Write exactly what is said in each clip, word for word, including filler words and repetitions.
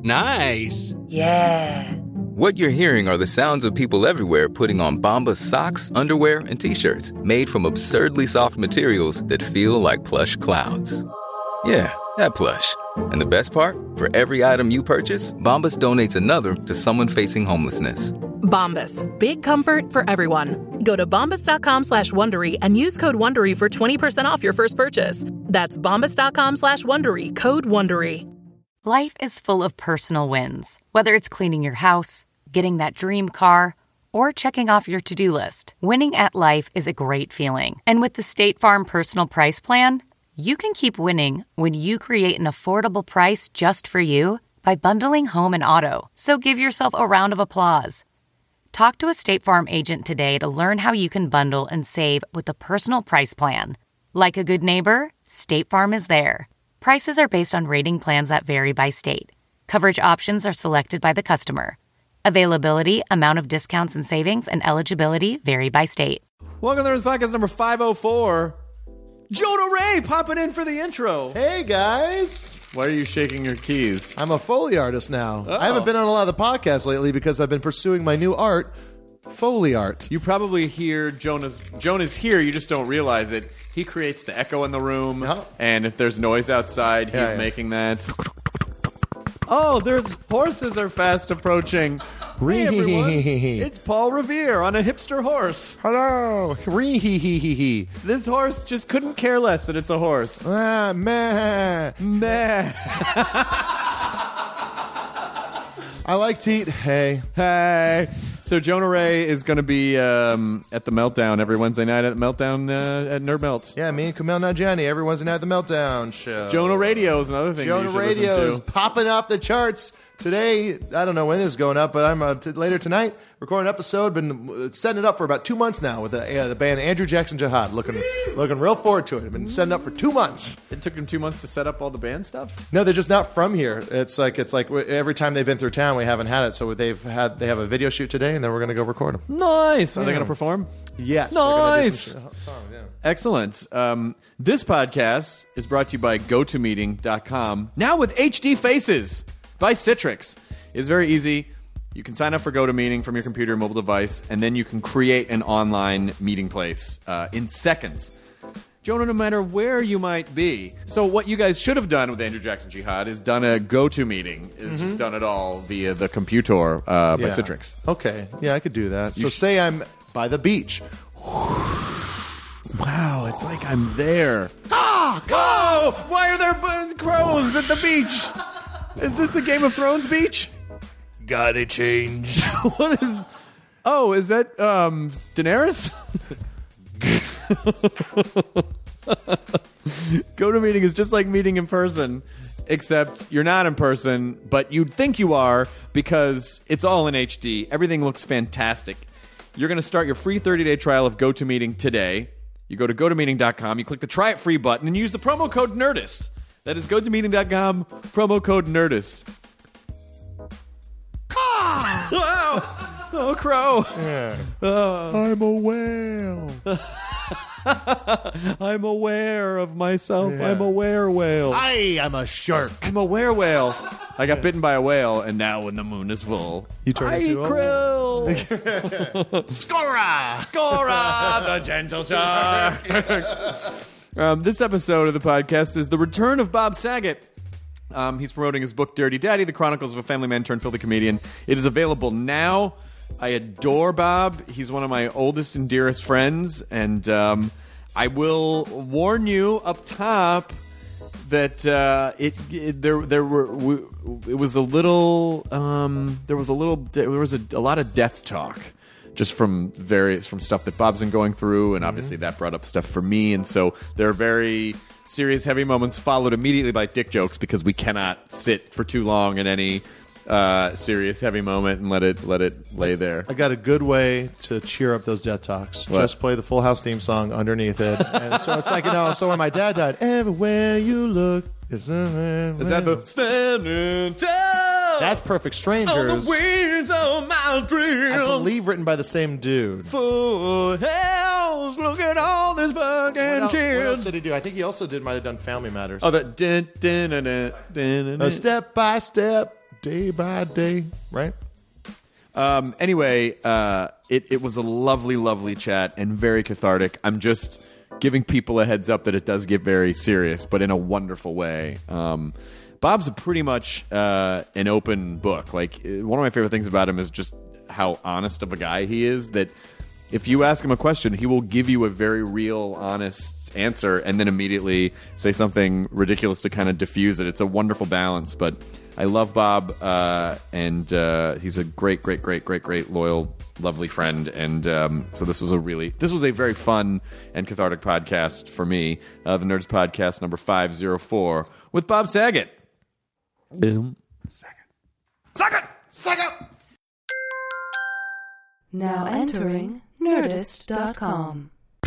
Nice. Yeah. What you're hearing are the sounds of people everywhere putting on Bombas socks, underwear, and T-shirts made from absurdly soft materials that feel like plush clouds. Yeah, that plush. And the best part? For every item you purchase, Bombas donates another to someone facing homelessness. Bombas. Big comfort for everyone. Go to bombas.com slash Wondery and use code Wondery for twenty percent off your first purchase. That's bombas.com slash Wondery. Code Wondery. Life is full of personal wins. Whether it's cleaning your house, getting that dream car, or checking off your to-do list. Winning at life is a great feeling. And with the State Farm Personal Price Plan, you can keep winning when you create an affordable price just for you by bundling home and auto. So give yourself a round of applause. Talk to a State Farm agent today to learn how you can bundle and save with the Personal Price Plan. Like a good neighbor, State Farm is there. Prices are based on rating plans that vary by state. Coverage options are selected by the customer. Availability, amount of discounts and savings, and eligibility vary by state. Welcome to Nerds Podcast number five oh four. Jonah Ray popping in for the intro. Hey, guys. Why are you shaking your keys? I'm a Foley artist now. Oh. I haven't been on a lot of the podcasts lately because I've been pursuing my new art, Foley art. You probably hear Jonah's... Jonah's here, you just don't realize it. He creates the echo in the room, Yeah. and if there's noise outside, he's Yeah, yeah. making that. Oh, there's horses are fast approaching. Hey, everyone. It's Paul Revere on a hipster horse. Hello. Ree-hee-hee-hee-hee. This horse just couldn't care less that it's a horse. Ah, meh. Meh. I like Teat. Hey. Hey. So Jonah Ray is going to be um, at the Meltdown every Wednesday night at the Meltdown uh, at Nerd Melt. Yeah, me and Kumail Nanjiani every Wednesday night at the Meltdown show. Jonah Radio is another thing Jonah you should Radio listen is to. popping off the charts. Today, I don't know when this is going up, but I'm uh, t- later tonight recording an episode. Been uh, setting it up for about two months now with the, uh, the band Andrew Jackson Jihad. Looking looking real forward to it. I've been setting up for two months. It took him two months to set up all the band stuff? No, they're just not from here. It's like it's like every time they've been through town, we haven't had it. So they've had they have a video shoot today, and then we're going to go record them. Nice. Are Yeah. they going to perform? Yes, Nice. they're gonna do some song, yeah. Excellent. Um, this podcast is brought to you by go to meeting dot com. Now with H D Faces by Citrix. It's very easy. You can sign up for GoToMeeting from your computer or mobile device, and then you can create an online meeting place uh, in seconds. Jonah, no matter where you might be. So what you guys should have done with Andrew Jackson Jihad is done a GoToMeeting. Is Mm-hmm. just done it all via the computer uh, by Yeah. Citrix. Okay, yeah, I could do that. So sh- say I'm by the beach. Wow, it's like I'm there. Ah! Oh! Why are there b- crows at the beach? Is this a Game of Thrones beach? Gotta change. What is... Oh, is that um, Daenerys? GoToMeeting is just like meeting in person, except you're not in person, but you'd think you are because it's all in H D. Everything looks fantastic. You're going to start your free thirty-day trial of GoToMeeting today. You go to go to meeting dot com, you click the Try It Free button, and use the promo code NERDIST. That is go to meeting dot com, promo code NERDIST. Wow! Oh, crow. Yeah. Oh. I'm a whale. I'm aware of myself. Yeah. I'm a were whale. I am a shark. I'm a were whale. I got bitten by a whale, and now when the moon is full, You turn I into a krill. Scora! Scora, the gentle shark. um, this episode of the podcast is the return of Bob Saget. Um, he's promoting his book, Dirty Daddy, The Chronicles of a Family Man Turned Filthy Comedian. It is available now. I adore Bob. He's one of my oldest and dearest friends. And um, I will warn you up top that uh, it, it there there were we, it was a little um, there was a little there was a, a lot of death talk just from various from stuff that Bob's been going through, and obviously that brought up stuff for me. And so there are very serious, heavy moments followed immediately by dick jokes because we cannot sit for too long in any uh, serious, heavy moment and let it let it lay there. I got a good way to cheer up those death talks. What? Just play the Full House theme song underneath it. And so it's like, you know, so when my dad died, everywhere you look, is, Is that the standing tall? That's Perfect on Strangers. the wings of my dream. I believe written by the same dude. Full house, look at all this fucking What else, what else kids. did he do? I think he also did might have done Family Matters. Oh, that dun, dun, dun, dun, dun, dun, Uh, dun. step by step, day by day, right? Um, anyway, uh, it, it was a lovely, lovely chat and very cathartic. I'm just giving people a heads up that it does get very serious, but in a wonderful way. Um, Bob's pretty much uh, an open book. Like, one of my favorite things about him is just how honest of a guy he is, that if you ask him a question, he will give you a very real, honest answer and then immediately say something ridiculous to kind of diffuse it. It's a wonderful balance, but I love Bob, uh, and uh, he's a great, great, great, great, great, loyal, lovely friend, and um, so this was a really, this was a very fun and cathartic podcast for me. Uh, the Nerds Podcast number five oh four with Bob Saget. Boom. Saget. Saget! Saget! Now entering Nerdist dot com.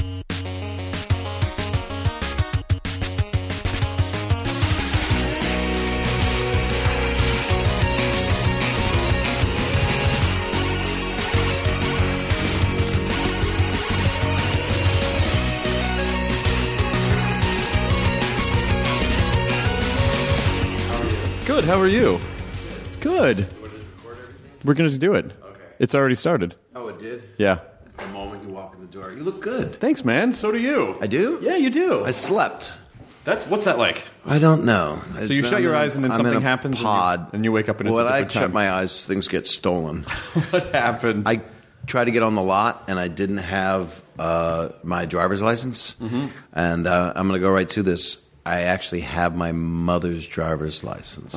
Good, how are you? Good. We're going to just do it. Okay. It's already started. Oh, it did? Yeah. It's the moment you walk in the door. You look good. Thanks, man. So do you. I do? Yeah, you do. I slept. That's what's that like? I don't know. So you shut your eyes and then I'm something in a happens pod. And, you, and you wake up and it's when a I different shut time. my eyes, things get stolen. What happened? I tried to get on the lot, and I didn't have uh, my driver's license. Mm-hmm. And uh, I'm going to go right to this. I actually have my mother's driver's license.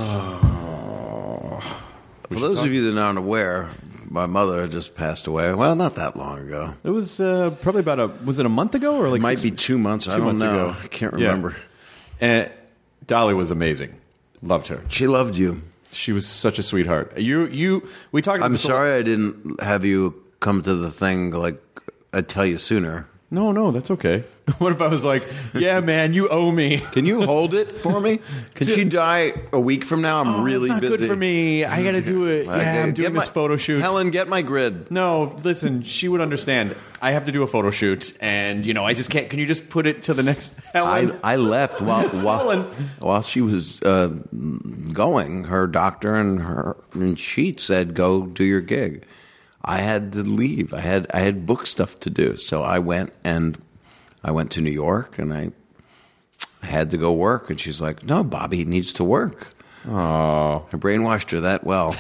Oh. For those of you that aren't aware, my mother just passed away. Well, not that long ago. It was uh, probably about a. Was it a month ago or like? It might six, be two months. Two I don't months know. ago. I can't Yeah. remember. And Dolly was amazing. Loved her. She loved you. She was such a sweetheart. You, you. We talked. About I'm this a- sorry I didn't have you come to the thing. Like I'd tell you sooner. No, no, that's okay. What if I was like, yeah, man, you owe me. Can you hold it for me? Can she die a week from now? I'm Oh, really that's not busy. good for me. I got to do it. Yeah, Okay, I'm doing get this my- photo shoot. Helen, get my grid. No, listen, she would understand. I have to do a photo shoot, and, you know, I just can't. Can you just put it to the next Helen? I, I left while while, Helen. while she was uh, going. Her doctor and her and she said, "Go do your gig." I had to leave. I had I had book stuff to do, so I went and I went to New York, and I had to go work. And she's like, "No, Bobby needs to work." Oh, I brainwashed her that well.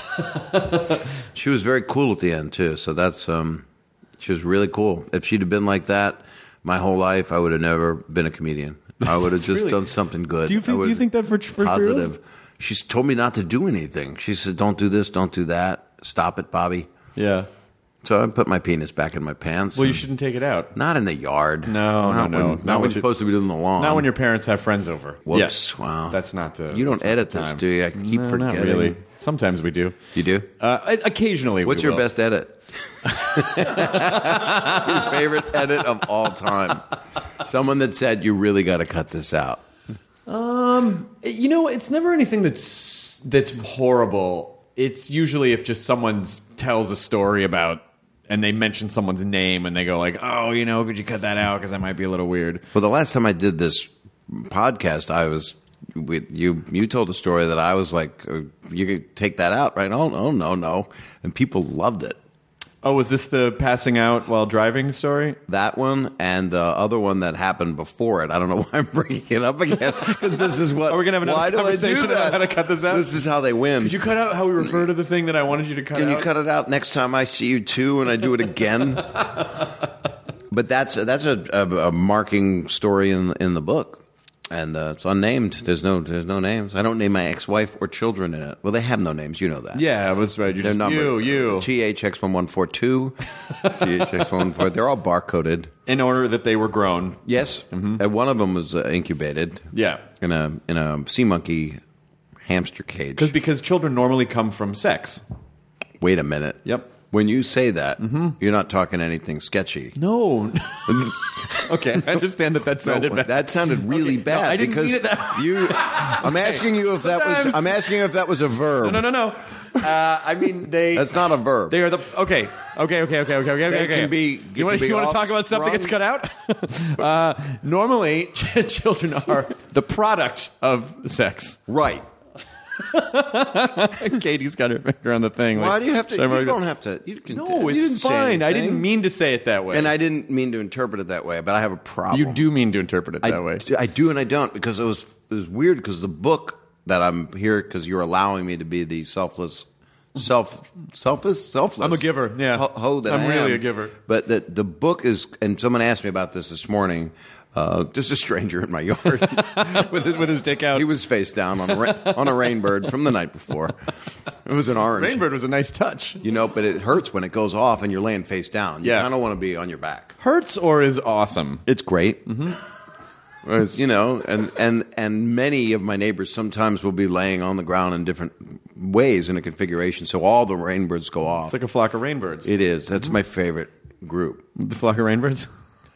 She was very cool at the end too. So that's um, she was really cool. If she'd have been like that my whole life, I would have never been a comedian. I would have just really- done something good. Do you I think- do would- you think that for- for- for reals? positive? She's told me not to do anything. She said, "Don't do this, don't do that. Stop it, Bobby." yeah. So I put my penis back in my pants. Well, you and- shouldn't take it out. Not in the yard. No, not no, no. When, Not not when when you're you- supposed to be doing the lawn. Not when your parents have friends over. Whoops! Yes. Wow. That's not. Uh, You don't that's not edit the this, time. do you? I keep no, forgetting. Not really. Sometimes we do. You do? Uh, occasionally. What's we your will. best edit? Your favorite edit of all time? Someone that said you really got to cut this out. Um, you know, it's never anything that's that's horrible. It's usually if just someone tells a story about, and they mention someone's name, and they go like, "Oh, you know, could you cut that out because that might be a little weird." Well, the last time I did this podcast, I was with you. You told a story that I was like, uh, "You could take that out, right?" Oh no, no, no, and people loved it. Oh, was this the passing out while driving story? That one and the other one that happened before it. I don't know why I'm bringing it up again because this is what. Are we gonna have another why do I do conversation about that? how to cut this out? This is how they win. Could you cut out how we refer to the thing that I wanted you to cut Can out? you cut it out next time I see you too, and I do it again? But that's that's a, a, a marking story in in the book, and uh, it's unnamed. There's no there's no names. I don't name my ex-wife or children in it. Well, they have no names. You know that. Yeah, I was right. You They're just, numbered. you, you. T H X one one four two, T H X one one four. They're all barcoded. In order that they were grown. Yes, Mm-hmm. and one of them was uh, incubated. Yeah. in a in a sea monkey hamster cage. Because because children normally come from sex. Wait a minute. Yep. When you say that, you're not talking anything sketchy. No. Okay, I understand that that sounded No, bad. that sounded really Okay, no, bad I didn't because mean it that- you. I'm asking you if that was. Sometimes- I'm asking you if that was a verb. No, no, no, no. Uh, I mean, they. That's not a verb. They are the okay, okay, okay, okay, okay, okay. They okay. can be- You want, can be you want to talk about stuff that gets cut out? uh, normally, children are the product of sex. Right. Katie's got her finger on the thing. Why like, do you have to? should I You write it- don't have to. You can, No, you it's didn't say fine. I didn't anything. mean to say it that way. And I didn't mean to interpret it that way, but I have a problem. You do mean to interpret it that I, way. I do and I don't, because it was it was weird, because the book that I'm here because you're allowing me to be the selfless, self selfless, selfless. I'm a giver, yeah. Ho, ho that I'm I really am. a giver. But the the book is, and someone asked me about this this morning. Uh, just a stranger in my yard with his with his dick out. He was face down on a ra- on a rainbird from the night before. It was an orange. Rainbird was a nice touch. You know, but it hurts when it goes off and you're laying face down. You Yeah. kind of want to be on your back. Hurts or is awesome. It's great. Mm-hmm. Whereas, you know, and, and, and many of my neighbors sometimes will be laying on the ground in different ways in a configuration, so all the rainbirds go off. It's like a flock of rainbirds. It is. That's my favorite group. The flock of rainbirds?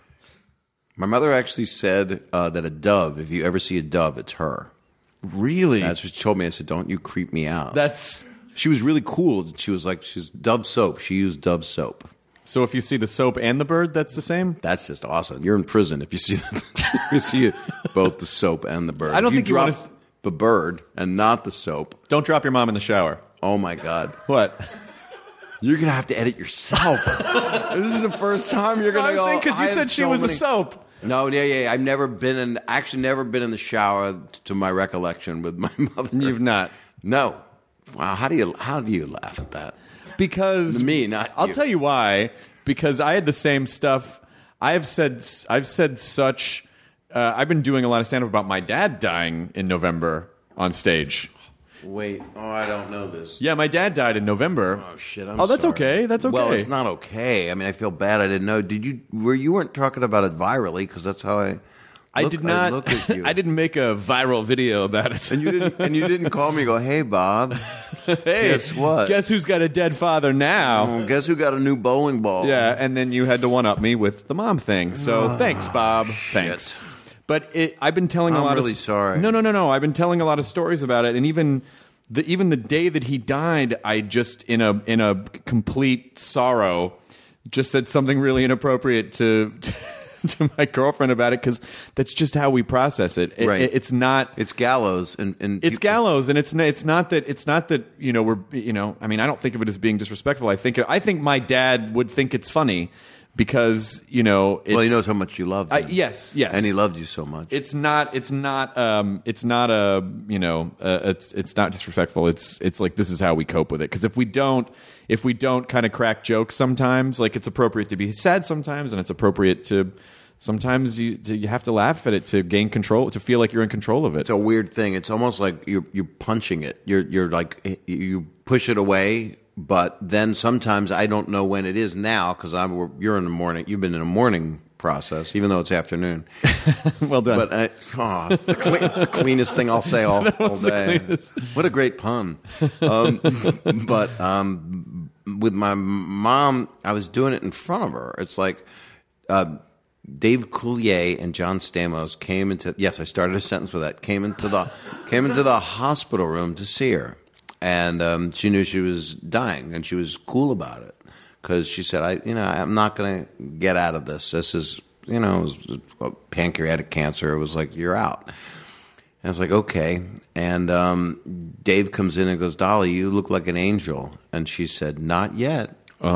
My mother actually said uh, that a dove, if you ever see a dove, it's her. Really? That's what she told me. I said, don't you creep me out. That's She was really cool. She was like, she's Dove soap. She used Dove soap. so. If you see the soap and the bird, that's the same. That's just awesome. You're in prison if you see the, you see both the soap and the bird. I don't If think you drop wanna s- the bird and not the soap. Don't drop your mom in the shower. Oh my God. What? You're going to have to edit yourself. This is the first time you're going to I go. was saying because you I had said she so was many- a soap. No, yeah, yeah, yeah. I've never been in, actually never been in the shower to my recollection with my mother. You've not. No. Wow. How do you, how do you laugh at that? Because Me, not I'll you. tell you why. Because I had the same stuff. I have said I've said such. Uh, I've been doing a lot of stand up about my dad dying in November on stage. Wait. Oh, I don't know this. Yeah, my dad died in November. Oh shit! I'm oh, that's sorry. okay. That's okay. Well, it's not okay. I mean, I feel bad. I didn't know. Did you? Were you weren't talking about it virally? Because that's how I. I look- did not. look at you. I didn't make a viral video about it. And you didn't. And you didn't call me. and Go, hey, Bob. hey, guess what? Guess who's got a dead father now? Oh, guess who got a new bowling ball? Yeah, and then you had to one up me with the mom thing. So thanks, Bob. Thanks. But it, I've been telling a I'm lot really of sorry. No, no, no, no. I've been telling a lot of stories about it, and even the even the day that he died, I just in a in a complete sorrow just said something really inappropriate to to my girlfriend about it, because that's just how we process it. It- Right. it- it's not. It's gallows, and, and It's people- gallows, and it's n- it's not that it's not that you know we're you know I mean I don't think of it as being disrespectful. I think I think my dad would think it's funny because you know it's, Well, he knows how much you loved I, him. yes yes and he loved you so much. it's not it's not um it's not a you know uh, it's it's not disrespectful. It's it's like this is how we cope with it, because if we don't if we don't kind of crack jokes sometimes, like it's appropriate to be sad sometimes, and it's appropriate to. Sometimes you to, you have to laugh at it to gain control, to feel like you're in control of it. It's a weird thing. It's almost like you're you're punching it. You're you're like you push it away, but then sometimes I don't know when it is now because I'm you're in the morning. You've been in a morning process, even though it's afternoon. Well done. But I, oh, it's, the clean, it's the cleanest thing I'll say all, all was the day. cleanest. What a great pun! Um, but um, with my mom, I was doing it in front of her. It's like. Uh, Dave Coulier and John Stamos came into yes, I started a sentence with that. Came into the came into the hospital room to see her, and um, she knew she was dying, and she was cool about it because she said, "I, you know, I'm not going to get out of this. This is, you know, it was pancreatic cancer. It was like you're out." And I was like, "Okay." And um, Dave comes in and goes, "Dolly, you look like an angel," and she said, "Not yet."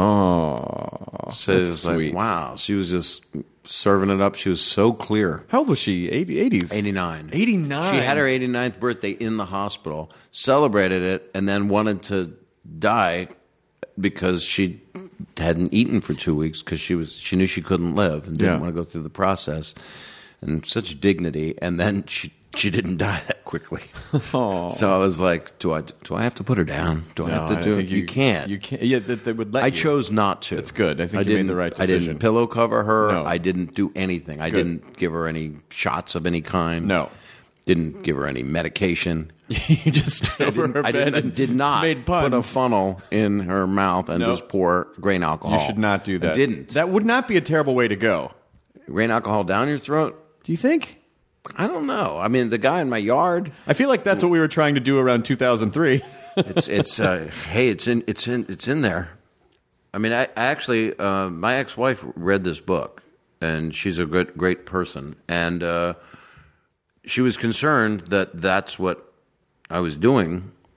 Oh, So it that's was sweet. like, wow. She was just serving it up. She was so clear. How old was she? eighty, eighties? eighty-nine. eighty-nine. She had her eighty-ninth birthday in the hospital, celebrated it, and then wanted to die because she hadn't eaten for two weeks because she was she knew she couldn't live and didn't Yeah. want to go through the process. And such dignity, and then she she didn't die that quickly. Oh. So I was like, do I do I have to put her down? Do I No, have to I do it? think You, can't. You can't. Yeah, that they would let I you. chose not to. That's good. I think you made didn't- the right I decision. didn't pillow cover her. No. I didn't do anything. I Good. didn't give her any shots of any kind. No. Didn't give her any medication. you just stood I over didn't- her I bed did, I and did not made put a puns. funnel in her mouth and No. just pour grain alcohol. You should not do that. I didn't. That would not be a terrible way to go. Grain alcohol down your throat? Do you think? I don't know. I mean, the guy in my yard. I feel like that's what we were trying to do around two thousand three. It's it's uh, hey, it's in it's in it's in there. I mean, I, I actually uh, my ex-wife read this book, and she's a good great person, and uh, she was concerned that that's what I was doing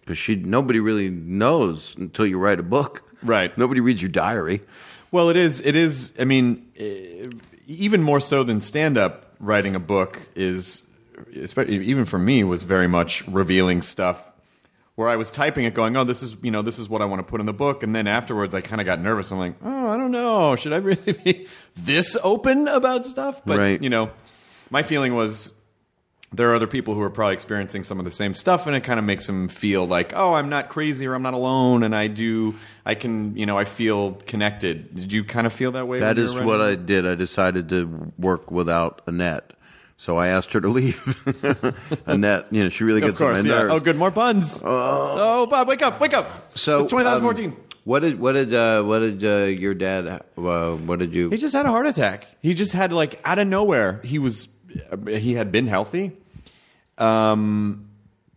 because she nobody really knows until you write a book. Right. Nobody reads your diary. Well, it is. It is. I mean, eh, even more so than stand-up, writing a book is, especially even for me, was very much revealing stuff. Where I was typing it, going, "Oh, this is you know this is what I want to put in the book," and then afterwards, I kind of got nervous. I'm like, "Oh, I don't know. Should I really be this open about stuff?" But Right. you know, my feeling was there are other people who are probably experiencing some of the same stuff, and it kind of makes them feel like, "Oh, I'm not crazy, or I'm not alone, and I do, I can, you know, I feel connected." Did you kind of feel that way? That when you is were what I writing? did. I decided to work without Annette. So I asked her to leave. Annette, you know, she really Of gets on course, my yeah. nerves. Oh, good, more puns. Oh, Bob, wake up, wake up. So it's twenty um, fourteen. what did what did uh, what did uh, your dad? Uh, what did you? He just had a heart attack. He just had, like, out of nowhere. He was, he had been healthy. Um,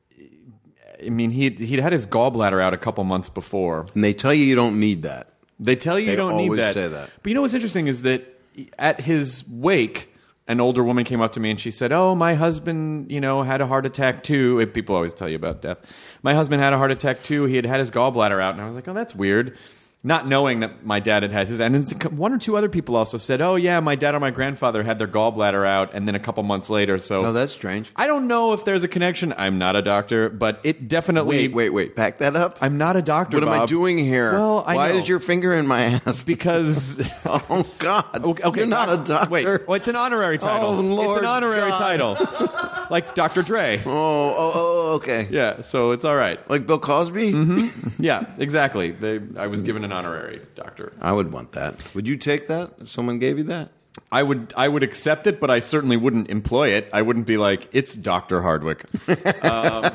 I mean, he he'd had his gallbladder out a couple months before. And they tell you you don't need that. They tell you They you don't need always that. say that. But you know what's interesting is that at his wake, an older woman came up to me and she said, "Oh, my husband, you know, had a heart attack too." And people always tell you about death. My husband had a heart attack too. He had had his gallbladder out, and I was like, "Oh, that's weird." Not knowing that my dad had had his, and then one or two other people also said, "Oh yeah, my dad or my grandfather had their gallbladder out," and then a couple months later. So Oh, that's strange. I don't know if there's a connection. I'm not a doctor, but it definitely. Wait, wait, wait. Back that up. I'm not a doctor. What am I Bob. doing here? Well, I Why know. is your finger in my ass? Because Oh God! Okay, okay, You're not a doctor. Wait, well, it's an honorary title. Oh, Lord it's an honorary God. title, like Doctor Dre. Oh, oh, oh, okay. Yeah, so it's all right. Like Bill Cosby? Mm-hmm. Yeah, exactly. They, I was given an honorary doctor. I would want that. Would you take that if someone gave you that? I would, I would accept it, but I certainly wouldn't employ it. I wouldn't be like, "It's Doctor Hardwick." Um,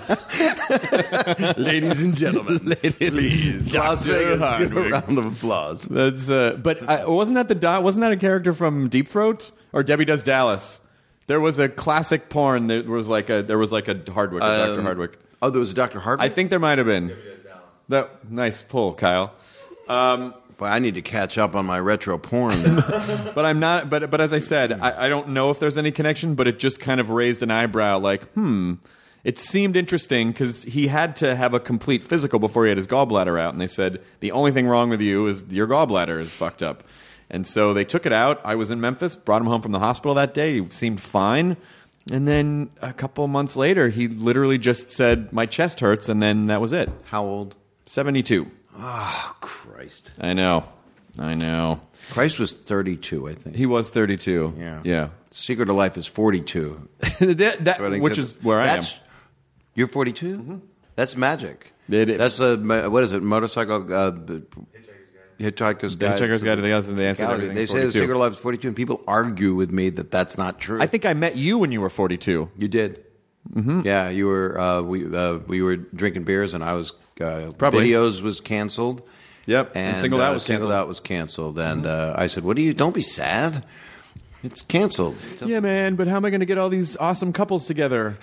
ladies and gentlemen, ladies, please, Las Doctor Vegas, give a Hardwick. round of applause. That's, uh, but I, wasn't that the do- wasn't that a character from Deep Throat or Debbie Does Dallas? There was a classic porn. There was like a there was like a Hardwick, a Doctor Um, Hardwick. Oh, there was a Doctor Hardwick? I think there might have been. That nice pull, Kyle. Um, Boy, I need to catch up on my retro porn. but I'm not. But but as I said, I, I don't know if there's any connection. But it just kind of raised an eyebrow. Like, hmm. It seemed interesting because he had to have a complete physical before he had his gallbladder out, and they said the only thing wrong with you is your gallbladder is fucked up. And so they took it out. I was in Memphis, brought him home from the hospital that day. He seemed fine. And then a couple months later, he literally just said, "My chest hurts," and then that was it. How old? seventy-two. Oh, Christ. I know. I know. Christ was thirty-two, I think. He was thirty-two. Yeah. Yeah. Secret of Life is forty-two. that, that, I think which that's- is where I am. that's- You're forty-two? Mm-hmm. That's magic. It is. That's a, what is it, motorcycle... Uh, Hitchhiker's The Guide. Hitchhiker's Guide to the Answer. The answer to Galaxy. everything They is say the forty-two. Secret of Life is forty-two, and people argue with me that that's not true. I think I met you when you were forty-two. You did. Mm-hmm. Yeah, you were. Uh, we uh, we were drinking beers, and I was. Uh, Probably. Videos was canceled. Yep. And, And Singled uh, Out was Singled canceled. Out was canceled, and uh, I said, "What do you? Don't be sad. It's canceled." Yeah, man, but how am I going to get all these awesome couples together?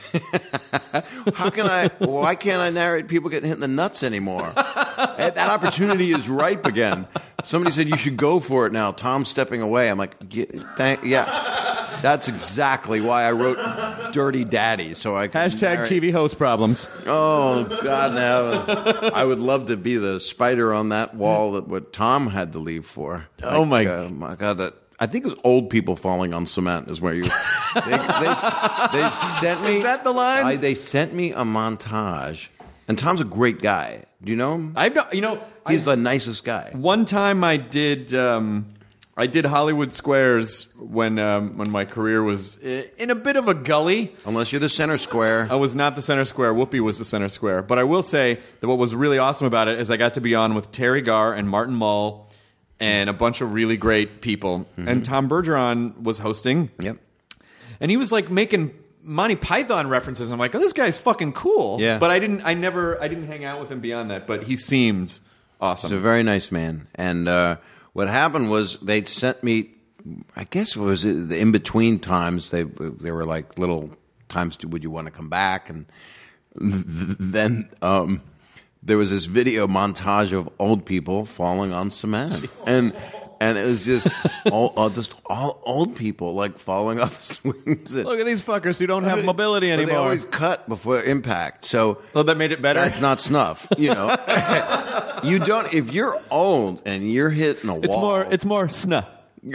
How can I? Why can't I narrate people getting hit in the nuts anymore? that, that opportunity is ripe again. Somebody said you should go for it now. Tom's stepping away. I'm like, yeah, thank, yeah. That's exactly why I wrote Dirty Daddy. So I could Hashtag narrate- T V host problems. Oh God, no! I would love to be the spider on that wall that what Tom had to leave for. Oh, my- uh, my God! That I think it's old people falling on cement is where you. They, they, they sent me. Is that the line? I, they sent me a montage, and Tom's a great guy. Do you know him? I've not, you know, He's I, the nicest guy. one time I did, um, I did Hollywood Squares when um, when my career was i- in a bit of a gully. Unless you're the center square. I was not the center square. Whoopi was the center square. But I will say that what was really awesome about it is I got to be on with Terry Garr and Martin Mull and a bunch of really great people. Mm-hmm. And Tom Bergeron was hosting. Yep. And he was like making Monty Python references. I'm like, oh, this guy's fucking cool. Yeah. But I didn't. I never. I didn't hang out with him beyond that. But he seemed awesome. He's a very nice man. And uh, what happened was they'd sent me, I guess it was the in between times. They they were like little times. Would you want to come back? And then um, there was this video montage of old people falling on cement. And And it was just all, all just all old people like falling off swings. And, Look at these fuckers who don't have mobility but anymore. They always cut before impact. So well, that made it better. that's not snuff, you know. You don't. If you're old and you're hitting a wall, It's more. It's more snuh.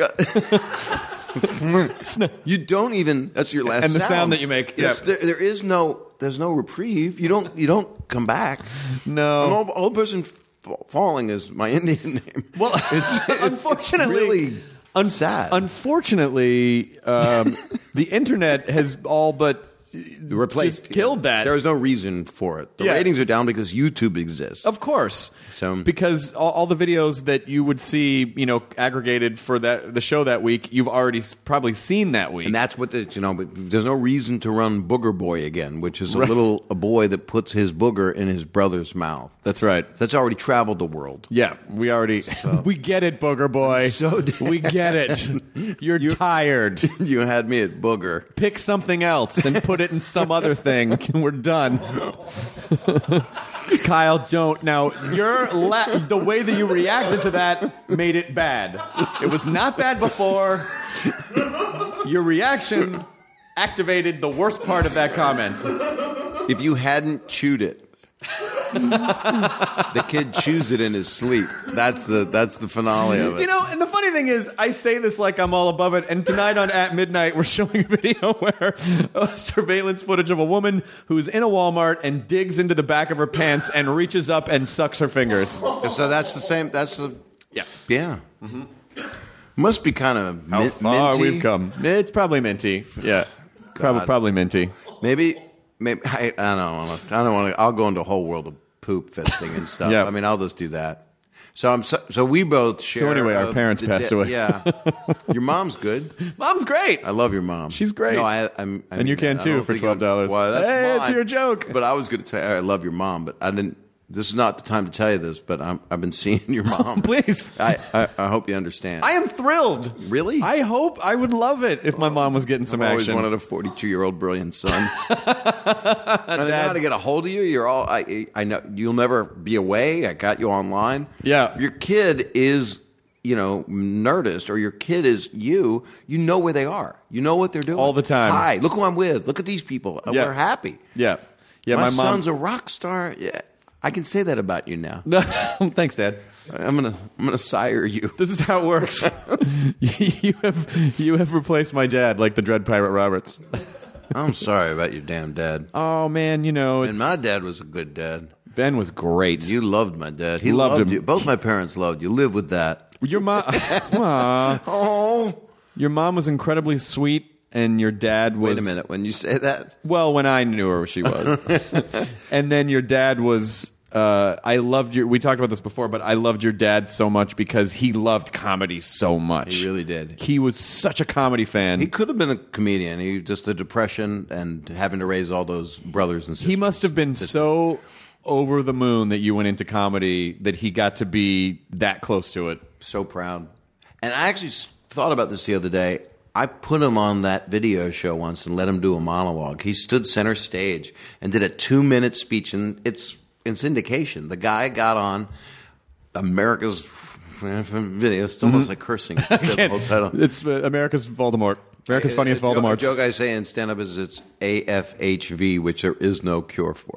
You don't even. That's your last. And the sound, sound that you make, yeah. It's- There, there is no. There's no reprieve. You don't. You don't come back. No. An old, old person f- falling is my Indian name. Well, it's, it's unfortunately, really un- sad. Unfortunately, um, the internet has all but Replaced, just killed that. There was no reason for it. The Yeah. ratings are down because YouTube exists. Of course. So- because all, all the videos that you would see, you know, aggregated for that the show that week, you've already s- probably seen that week. And that's what the, you know. But there's no reason to run Booger Boy again, which is a Right. little a boy that puts his booger in his brother's mouth. That's right. That's already traveled the world. Yeah, we already we get it, Booger Boy. So did- we get it. You're tired. You had me at booger. Pick something else and put it in some other thing. We're done. Kyle, don't. Now, your la- the way that you reacted to that made it bad. It was not bad before. Your reaction activated the worst part of that comment. If you hadn't chewed it, the kid chews it in his sleep. That's the that's the finale of it. You know, and the funny thing is, I say this like I'm all above it, and tonight on At Midnight, we're showing a video where uh, surveillance footage of a woman who's in a Walmart and digs into the back of her pants and reaches up and sucks her fingers. So that's the same. That's the Yeah. yeah. Must be kind of How min- far minty. we've come. It's probably minty. Yeah. Probably, God. probably minty. Maybe maybe I, I don't want to. I don't want to. I'll go into a whole world of poop fisting and stuff. Yeah. I mean, I'll just do that. So I'm so, so we both share. anyway, our uh, parents the passed de- away. Yeah, your mom's good. Mom's great. I love your mom. She's great. No, I, I'm. I And you can I too don't for think twelve dollars. I'm- Well, that's Hey, it's mine. your joke. But I was going to tell you I love your mom, but I didn't. This is not the time to tell you this, but I'm, I've been seeing your mom. Please. I, I, I hope you understand. I am thrilled. Really? I hope. I would love it if my mom was getting some I've always action. wanted a forty-two-year-old brilliant son. I know how to get a hold of you. You're all. I. I know you'll never be away. I got you online. Yeah. Your kid is, you know, Nerdist, or your kid is you. You know where they are. You know what they're doing All the time. Hi, look who I'm with. Look at these people. Yeah. We're happy. Yeah. Yeah, my, my, mom. son's a rock star. Yeah, I can say that about you now. Thanks, Dad. I'm gonna. I'm gonna sire you. This is how it works. you have you have replaced my dad like the Dread Pirate Roberts. I'm sorry about your damn dad. Oh man, you know, it's, And my dad was a good dad. Ben was great. You loved my dad. He Loved loved, him. you. Both my parents loved you. Live with that. Your mom, Aw. Oh, your mom was incredibly sweet, and your dad was. wait a minute. When you say that, Well, when I knew her, she was. And then your dad was. Uh, I loved your. We talked about this before, but I loved your dad so much because he loved comedy so much. he really did. He was such a comedy fan. He could have been a comedian. He just a depression and having to raise all those brothers and sisters. He must have been so over the moon that you went into comedy that he got to be that close to it. so proud. And I actually s- thought about this the other day. I put him on that video show once and let him do a monologue. He stood center stage and did a two-minute speech, and it's in syndication. The guy got on America's video. It's almost like cursing. He said the whole title. It's uh, America's Voldemort. America's funniest A joke- Voldemorts. A joke I say in stand-up is it's A F H V, which there is no cure for.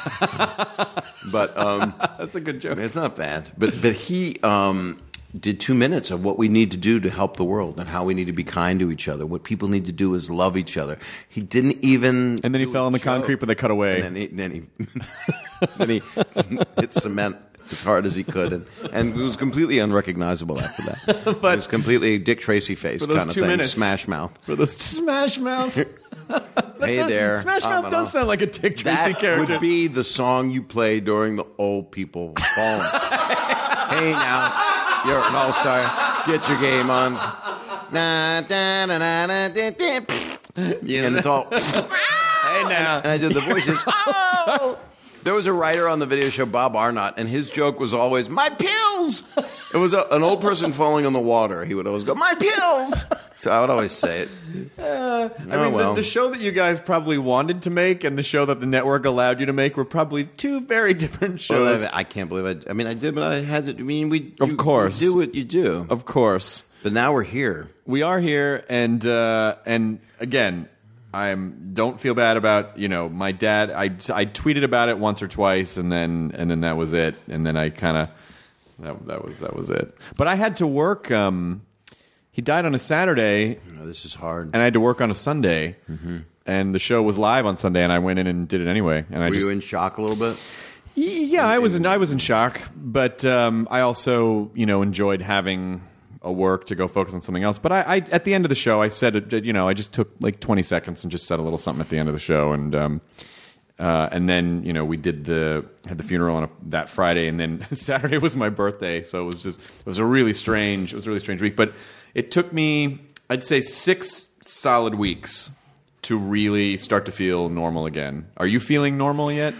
But um, That's a good joke. it's not bad. But but he um, did two minutes of what we need to do to help the world and how we need to be kind to each other. What people need to do is love each other. He didn't even. And then he do fell a on the joke. concrete, but they cut away. And then he then he, then he hit cement as hard as he could, and, and it was completely unrecognizable after that. It was completely Dick Tracy face For those kind of two thing, minutes. Smash Mouth. For the Smash Mouth. Hey there, Smash I'm Mouth an does old- sound like a Dick Tracy That character. would be the song you play during the old people falling. Hey now, you're an all star. Get your game on. Na, da, na, na, na, da, da, pff. And it's all. Hey now, and I did the voices. Oh. There was a writer on the video show, Bob Arnott, and his joke was always, "My pills." It was a, an old person falling in the water. He would always go, "My pills." So I would always say it. Uh, I Oh, mean, well. the, the show that you guys probably wanted to make and the show that the network allowed you to make were probably two very different shows. Well, I, I can't believe I. I mean, I did, but I had to. I mean, we. Of you- course. you do what you do. Of course. But now we're here. We are here, and uh, and again, I'm don't feel bad about you know my dad. I, I tweeted about it once or twice, and then and then that was it. And then I kind of that that was that was it. But I had to work. Um, he died on a Saturday, You know, this is hard. and I had to work on a Sunday, and the show was live on Sunday, and I went in and did it anyway. And I Were just you in shock a little bit? yeah, I was in I was in shock, but um, I also you know enjoyed having a work to go focus on something else. But I, I at the end of the show, I said, you know, I just took like twenty seconds and just said a little something at the end of the show, and um, uh, and then you know we did the had the funeral on a, that Friday, and then Saturday was my birthday, so it was just it was a really strange it was a really strange week. But it took me, I'd say, six solid weeks to really start to feel normal again. Are you feeling normal yet?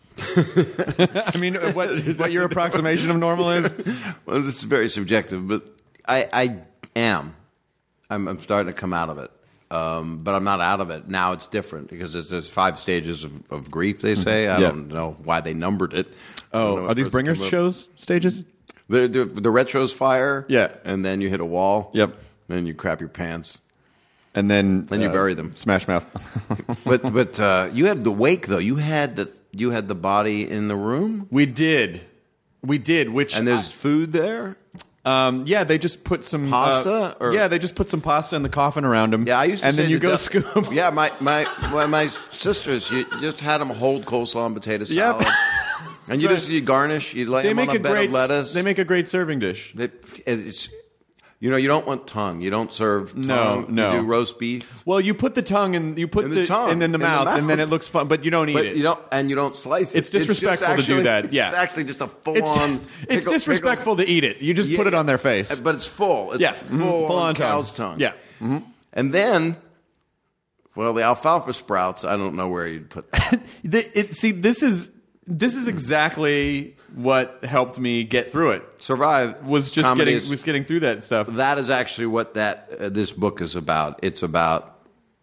I mean, what what your approximation of normal is? Well, this is very subjective, but I, I am. I'm, I'm starting to come out of it. Um, but I'm not out of it. Now it's different because there's, there's five stages of, of grief, they say. I Yeah. don't know why they numbered it. I don't know Oh, what are these first Bringers came up. shows stages? The, the, the retro's fire. Yeah. And then you hit a wall. Yep. Then you crap your pants. And then Then you uh, bury them. Smash Mouth. But but uh, you had the wake, though. You had the, you had the body in the room? We did, we did. Which And there's food there? um, yeah, they just put some Pasta, uh, or- yeah, they just put some pasta in the coffin around him. Yeah, I used to and say then you the go del- scoop. Yeah, my my my, my sisters, you just had them hold coleslaw and potato Yep. salad, and you right. just you garnish, you lay They them make on a, a bed great of lettuce. They make a great serving dish. It- it's, you know, you don't want tongue. You don't serve tongue. No, no. You do roast beef, Well, you put the tongue and you put In the, the tongue, and then the in the mouth, and then mouth. it looks fun, but you don't eat but it. you don't, and you don't slice it. It's disrespectful just to do actually- that, yeah. it's actually just a it's full-on. it's pickle- disrespectful to eat it. You just pickle- put it on their face. but it's full. It's Yeah, full, mhm, full on on cow's tongue. tongue. Yeah. and then, well, the alfalfa sprouts. I don't know where you'd put that. The, it, see, this is this is exactly what helped me get through it. Survive Was just Comedy getting is- was getting through that stuff. That is actually what that uh, this book is about. It's about.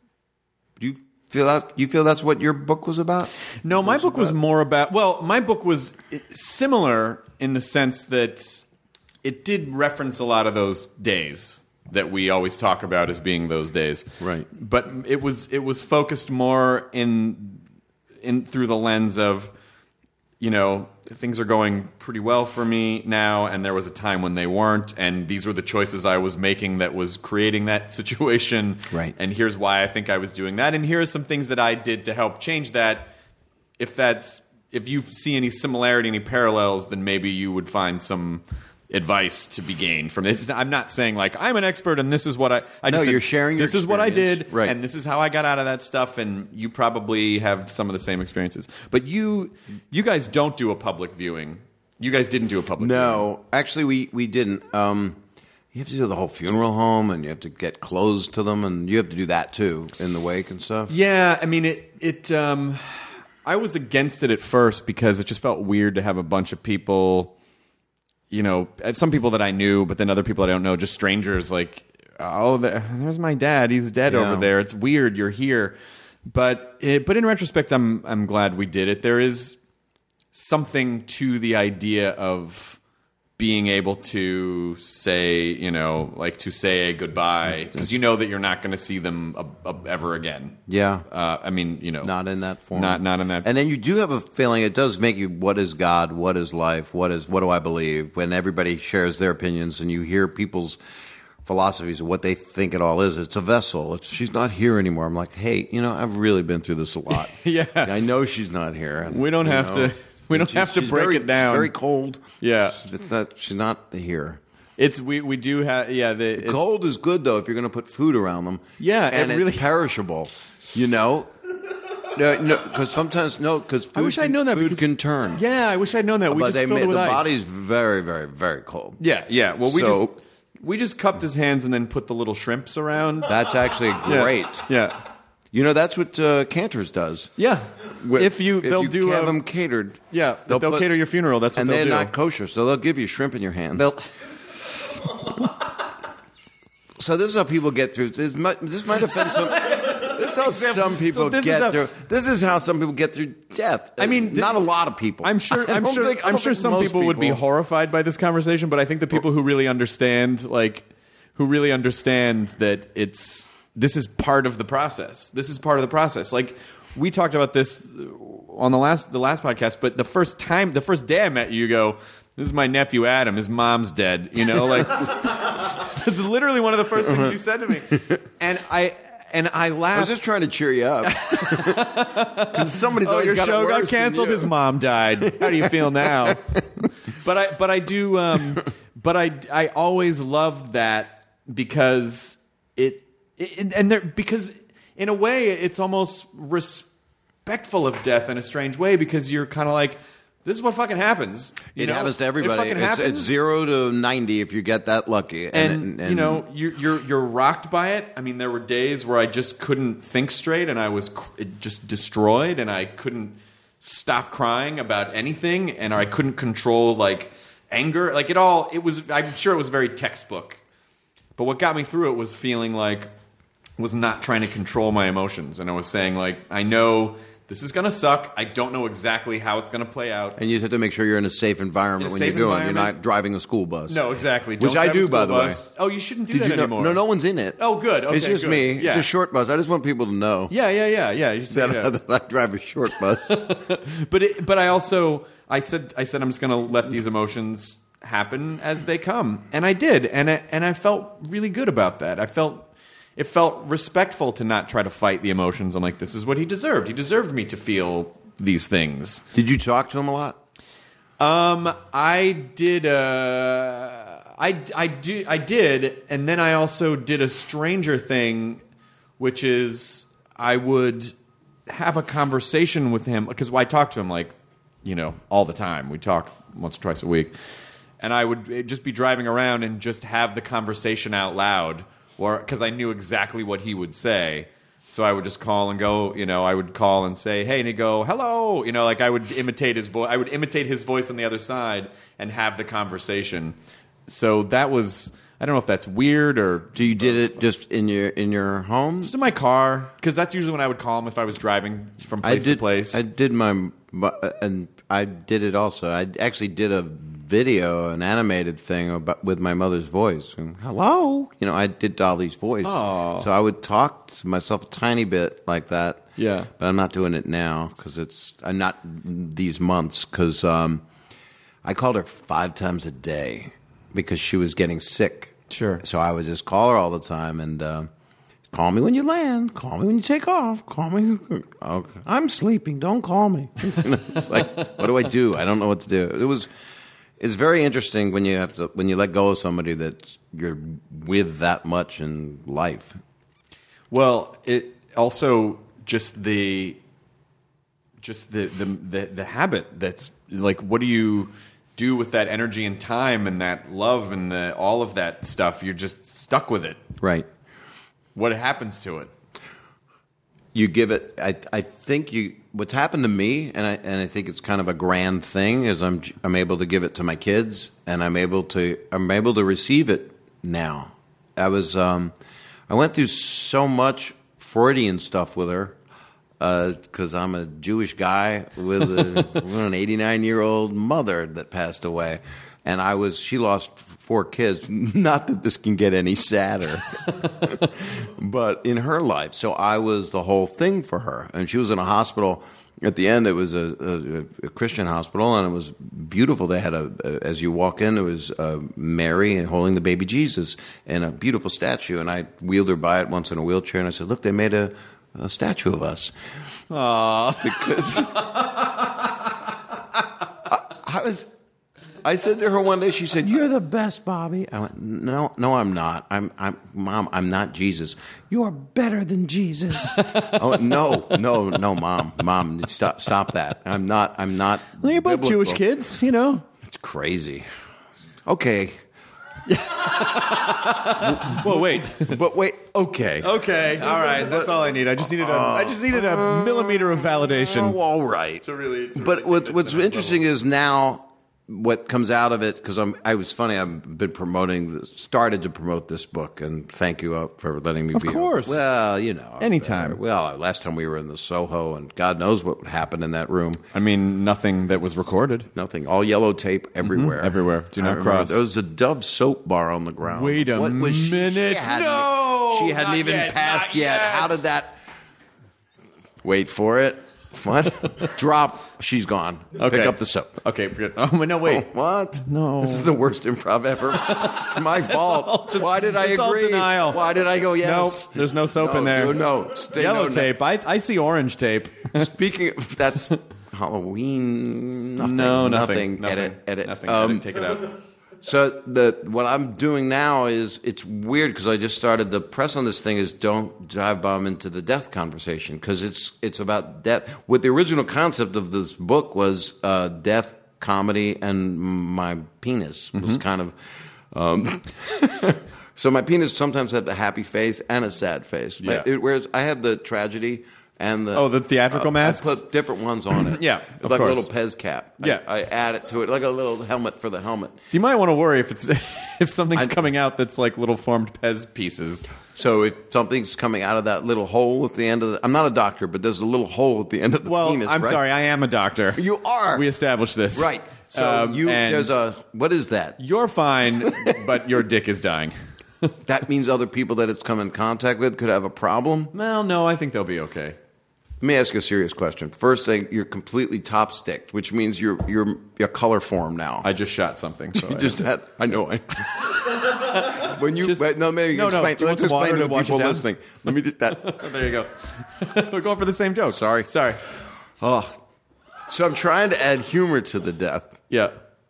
Do you feel that? You feel that's what your book was about? No, my Was book was about- more about. Well, my book was similar in the sense that it did reference a lot of those days that we always talk about as being those days. Right. But it was it was focused more in in through the lens of, you know, things are going pretty well for me now, and there was a time when they weren't, and these were the choices I was making that was creating that situation. Right. And here's why I think I was doing that, and here are some things that I did to help change that. If that's if you see any similarity, any parallels, then maybe you would find some advice to be gained from it. I'm not saying like I'm an expert and this is what I. I No, just said, you're sharing your This is what I experience. did, Right. and this is how I got out of that stuff. And you probably have some of the same experiences, but you you guys don't do a public viewing. You guys didn't do a public. viewing. No, actually, we we didn't. Um, you have to do the whole funeral home, and you have to get clothes to them, and you have to do that too in the wake and stuff. Yeah, I mean it. It. Um, I was against it at first because it just felt weird to have a bunch of people. You know, some people that I knew, but then other people I don't know, just strangers. Like, oh, there, there's my dad. He's dead Yeah. over there. It's weird. You're here, but it, but in retrospect, I'm I'm glad we did it. There is something to the idea of being able to say, you know, like to say a goodbye because you know that you're not going to see them uh, uh, ever again. Yeah. Uh, I mean, you know, Not in that form. Not not in that. And then you do have a feeling it does make you, what is God? What is life? What is what do I believe? When everybody shares their opinions and you hear people's philosophies of what they think it all is. It's a vessel. It's, she's not here anymore. I'm like, hey, you know, I've really been through this a lot. Yeah. I know she's not here. And, We don't you have know, to- we don't she's- have to she's break very- it down. She's very cold. Yeah. It's not, she's not here. It's we we do have yeah the it's, Cold is good though if you're going to put food around them. Yeah, and it it's really- perishable. You know, no, no, because sometimes no, because I wish I'd known that Food because- can turn. Yeah, I wish I'd known that. We but just they filled made it with the ice. body's very, very, very cold. Yeah, yeah. Well, we So- just we just cupped his hands and then put the little shrimps around. That's actually Yeah. great. Yeah, You know, that's what uh, Cantor's does. yeah. Wh- If you they'll you do have a, them catered. yeah they'll, put- cater your funeral. That's what and they'll they're do. not kosher, so they'll give you shrimp in your hands. They'll- So this is how people get through. This might, this might offend some. This is how some people So this get is how- through. This is how some people get through death. I mean, th- not a lot of people. I'm sure. I I'm don't sure. think- I I'm don't sure think some most people, would be people- horrified by this conversation, but I think the people who really understand, like, who really understand that it's this is part of the process. This is part of the process. Like we talked about this on the last the last podcast, but the first time, the first day I met you, you go, "This is my nephew Adam. His mom's dead." You know, like it's literally one of the first things you said to me, and I. And I I was laughed. just trying to cheer you up. Because somebody's Oh, always your got show it got worse than canceled. you. His mom died. How do you feel now? but I, but I do. Um, but I, I always loved that because it, it and there because in a way it's almost respectful of death in a strange way because you're kind of like. This is what fucking happens. You It know? happens to everybody. It fucking it's, happens. it's zero to ninety if you get that lucky. And, And, and- you know you're, you're you're rocked by it. I mean, there were days where I just couldn't think straight, and I was cr- just destroyed, and I couldn't stop crying about anything, and I couldn't control like anger. Like it all, it was. I'm sure it was very textbook. But what got me through it was feeling like was not trying to control my emotions, and I was saying like, I know. This is going to suck. I don't know exactly how it's going to play out. and you have to make sure you're in a safe environment In a when safe you're doing it. You're environment. not driving a school bus. No, exactly. Which Don't I drive a do, school by the bus. way. Oh, you shouldn't do Did that you know? anymore. No, no one's in it. Oh, good. it's Okay, just good. me. Yeah. It's a short bus. I just want people to know Yeah, yeah, yeah, yeah. You should say that, that. that I drive a short bus. But it, but I also I said I said I'm just going to let these emotions happen as they come, and I did, and I, and I felt really good about that. I felt it felt respectful to not try to fight the emotions. I'm like, this is what he deserved. He deserved me to feel these things. Did you talk to him a lot? Um, I did. Uh, I I do. I did, and then I also did a stranger thing, which is I would have a conversation with him because I talk to him like, you know, all the time. We talk once or twice a week, and I would just be driving around and just have the conversation out loud, or because I knew exactly what he would say. So I would just call and go, you know, I would call and say, hey, and he'd go, hello. You know, like I would imitate his voice. I would imitate his voice on the other side and have the conversation. So that was, I don't know if that's weird or So you did it just in your in your home? just in my car. Because that's usually when I would call him if I was driving from I place did. to place. I did my, and I did it also. I actually did a video, an animated thing about with my mother's voice. And, hello, you know, I did Dolly's voice, Oh. so I would talk to myself a tiny bit like that. Yeah. but I'm not doing it now because it's I'm not these months because um, I called her five times a day because she was getting sick. Sure. So I would just call her all the time and. Uh, Call me when you land. Call me when you take off. Call me. Okay. I'm sleeping. Don't call me. It's like, what do I do? I don't know what to do. It was. It's very interesting when you have to when you let go of somebody that you're with that much in life. Well, it also just the just the, the the the habit that's like, what do you do with that energy and time and that love and the all of that stuff? You're just stuck with it. Right. What happens to it? You give it. I. I think you. What's happened to me, and I and I think it's kind of a grand thing, is I'm I'm able to give it to my kids, and I'm able to I'm able to receive it now. I was. Um, I went through so much Freudian stuff with her because I'm a Jewish guy with, a, with an eighty-nine year old mother that passed away, and I was. She lost four kids. Not that this can get any sadder, but in her life. So I was the whole thing for her, and she was in a hospital. At the end, it was a, a, a Christian hospital, and it was beautiful. They had a, a as you walk in, it was uh, Mary and holding the baby Jesus and a beautiful statue. And I wheeled her by it once in a wheelchair, and I said, "Look, they made a, a statue of us." Aww. Because I, I was. I said to her one day, she said, "You're the best, Bobby." I went, "No, no, I'm not. I'm, I'm, Mom, I'm not Jesus. You're better than Jesus." I went, "No, no, no, Mom, Mom, stop, stop that. I'm not. I'm not." Well, you're both biblical." Jewish kids, you know. It's crazy. Okay, Well, wait. but wait. Okay. Okay. All right. That's all I need. I just needed a. I just needed a millimeter of validation. Oh, all right. To really. To But really what, take it what's to the next interesting is now what comes out of it, because I'm, I was funny. I've been promoting, this, started to promote this book, and thank you uh, for letting me. Of be course. On. Well, you know, Anytime. Uh, well, last time we were in the Soho, and God knows what happened in that room. I mean, nothing that was recorded. Nothing. All yellow tape everywhere. Mm-hmm. Everywhere. Do I not remember cross. There was a Dove soap bar on the ground. Wait a What was she- minute. She hadn't, No, she hadn't not even yet, passed not yet. yet. How did that? Wait for it. What? Drop. She's gone. Okay. Pick up the soap. Okay, good. Oh, no, wait. Oh, what? No. This is the worst improv ever. It's my fault. all just- Why did I it's all agree? denial. Why did I go yes? Nope, there's no soap No, in there. No, no. Stay, Yellow no, no. tape. I, I see orange tape. Speaking of, that's Halloween. Nothing. No, nothing. Nothing. Nothing. Edit. Edit. Nothing. Um, Edit. Take it out. So the what I'm doing now is it's weird because I just started the press on this thing is don't dive bomb into the death conversation because it's it's about death. What the original concept of this book was uh, death, comedy, and my penis was Mm-hmm. kind of. Um, so my penis sometimes had a happy face and a sad face. Yeah. It- whereas I have the tragedy. And the, Oh, the theatrical uh, masks? I put different ones on it. Yeah, It's of like course. a little Pez cap. I- Yeah. I, add it to it, like a little helmet for the helmet. So you might want to worry if it's if something's I- coming out that's like little formed Pez pieces. So if something's coming out of that little hole at the end of the... I'm not a doctor, but there's a little hole at the end of the Well, penis, I'm right? sorry, I am a doctor. You are. We established this. Right. So Um, you and there's a... What is that? You're fine, but your dick is dying. That means other people that it's come in contact with could have a problem? Well, no, I think they'll be okay. Let me ask you a serious question. First thing, you're completely top-sticked, which means you're you're you're color form now. I just shot something. So You I just had... I know. I, when you... Just- wait, no, maybe you no, no, explain, do you want let's some water explain to to the wash people it down? listening. Let me do that. there you go. We're going for the same joke. Sorry. Sorry. Oh. So I'm trying to add humor to the death. Yeah.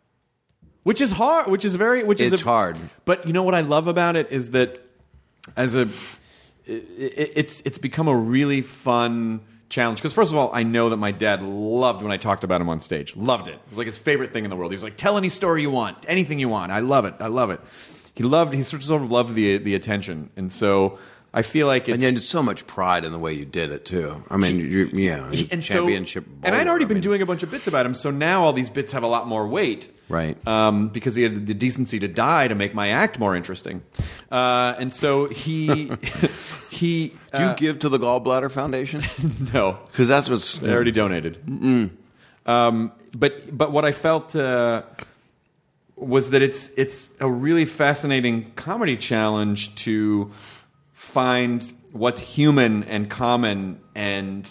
Which is hard. Which is very. Which is It's a- hard. But you know what I love about it is that as a, it, it, it's it's become a really fun challenge because first of all, I know that my dad loved when I talked about him on stage. Loved it. It was like his favorite thing in the world. He was like, "Tell any story you want, anything you want. I love it. I love it." He loved. He sort of sort of loved the the attention, and so I feel like it's. And you had so much pride in the way you did it too. I mean, you, yeah, and championship. So, and I'd bowler, already I been mean, doing a bunch of bits about him, so now all these bits have a lot more weight, Right. Um, because he had the decency to die to make my act more interesting, uh, and so he he Do you uh, give to the Gallbladder Foundation? no, Because that's what's. they already donated. Um, but but what I felt uh, was that it's it's a really fascinating comedy challenge to find what's human and common and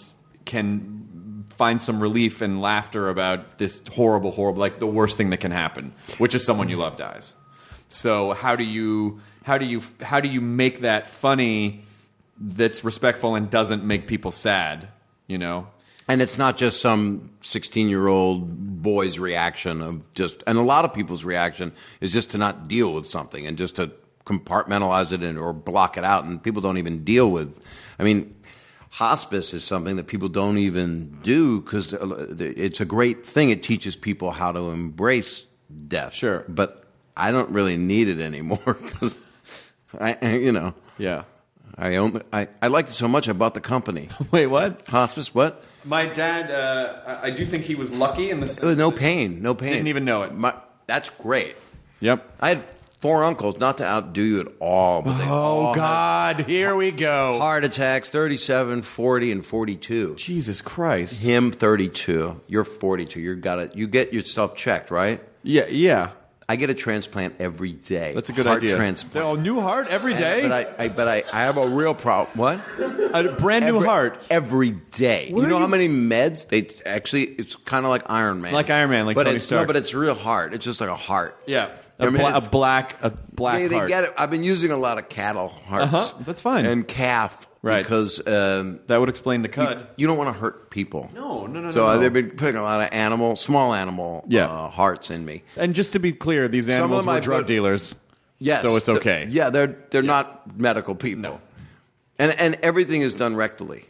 can find some relief and laughter about this horrible, horrible, like the worst thing that can happen, which is someone you love dies. So how do you how do you how do you make that funny that's respectful and doesn't make people sad, you know? And it's not just some sixteen-year-old boy's reaction of just, and a lot of people's reaction is just to not deal with something and just to compartmentalize it and, or block it out. And people don't even deal with, I mean, hospice is something that people don't even do because it's a great thing. It teaches people how to embrace death. Sure. But I don't really need it anymore because, I, you know. Yeah. I own. I, I liked it so much I bought the company. Wait, what? Hospice, what? My dad, uh, I I do think he was lucky in the sense There was no that- pain, no pain. Didn't even know it. My, that's great. Yep. I had four uncles, not to outdo you at all, but they all Oh, God. Here we had go. heart attacks, thirty-seven, forty, and forty-two. Jesus Christ. Him, thirty-two. You're forty-two. You got it. You get yourself checked, right? Yeah, yeah. I get a transplant every day. That's a good heart idea. transplant. Oh, new heart every And- day? But I, I, but I, I have a real problem. What? A brand new every, heart. every day. Where you know are how you- many meds they actually? It's kind of like Iron Man, Like Iron Man, like but Tony it's, Stark. No, but it's real heart. It's just like a heart. Yeah. I A, mean, bla- it's- a black a black They, they heart. get it. I've been using a lot of cattle hearts. Uh-huh, that's fine. And calf, Right. Because um, That would explain the you, cud. you don't want to hurt people. No, no, no, So no, uh, no. they've been putting a lot of animal, small animal, Yeah. uh, hearts in me. And just to be clear, these of animals them were I drug put- dealers. Yes, So it's the- okay. yeah, they're they're not medical people. No. And and everything is done rectally.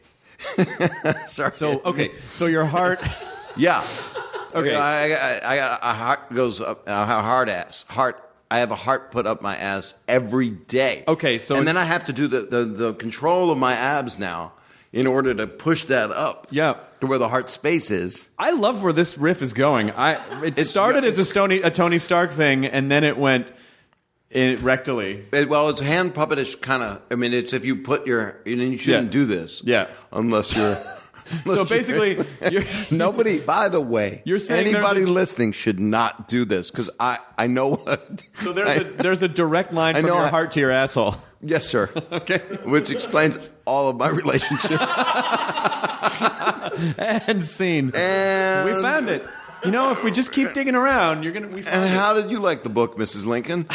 Sorry. So, okay. So your heart. Yeah. Okay. I, I, I got a heart goes up, a hard ass heart. I have a heart put up my ass every day. Okay, so- and then I have to do the, the, the control of my abs now in order to push that up. Yeah. To where the heart space is. I love where this riff is going. I it It's- started as a it's- Tony a Tony Stark thing, and then it went in rectally. It- well, it's hand puppetish kind of. I mean, it's if you put your. You, know, you shouldn't Yeah. do this. Yeah. Unless you're. So basically, you're, Nobody, by the way, You're saying anybody there's a- listening should not do this because I, I know what. so there's I- a there's a direct line I from know your I- heart to your asshole. Yes, sir. Okay. Which explains all of my relationships. And scene. And, We found it. You know, if we just keep digging around, you're gonna. We found And it. how did you like the book, Missus Lincoln?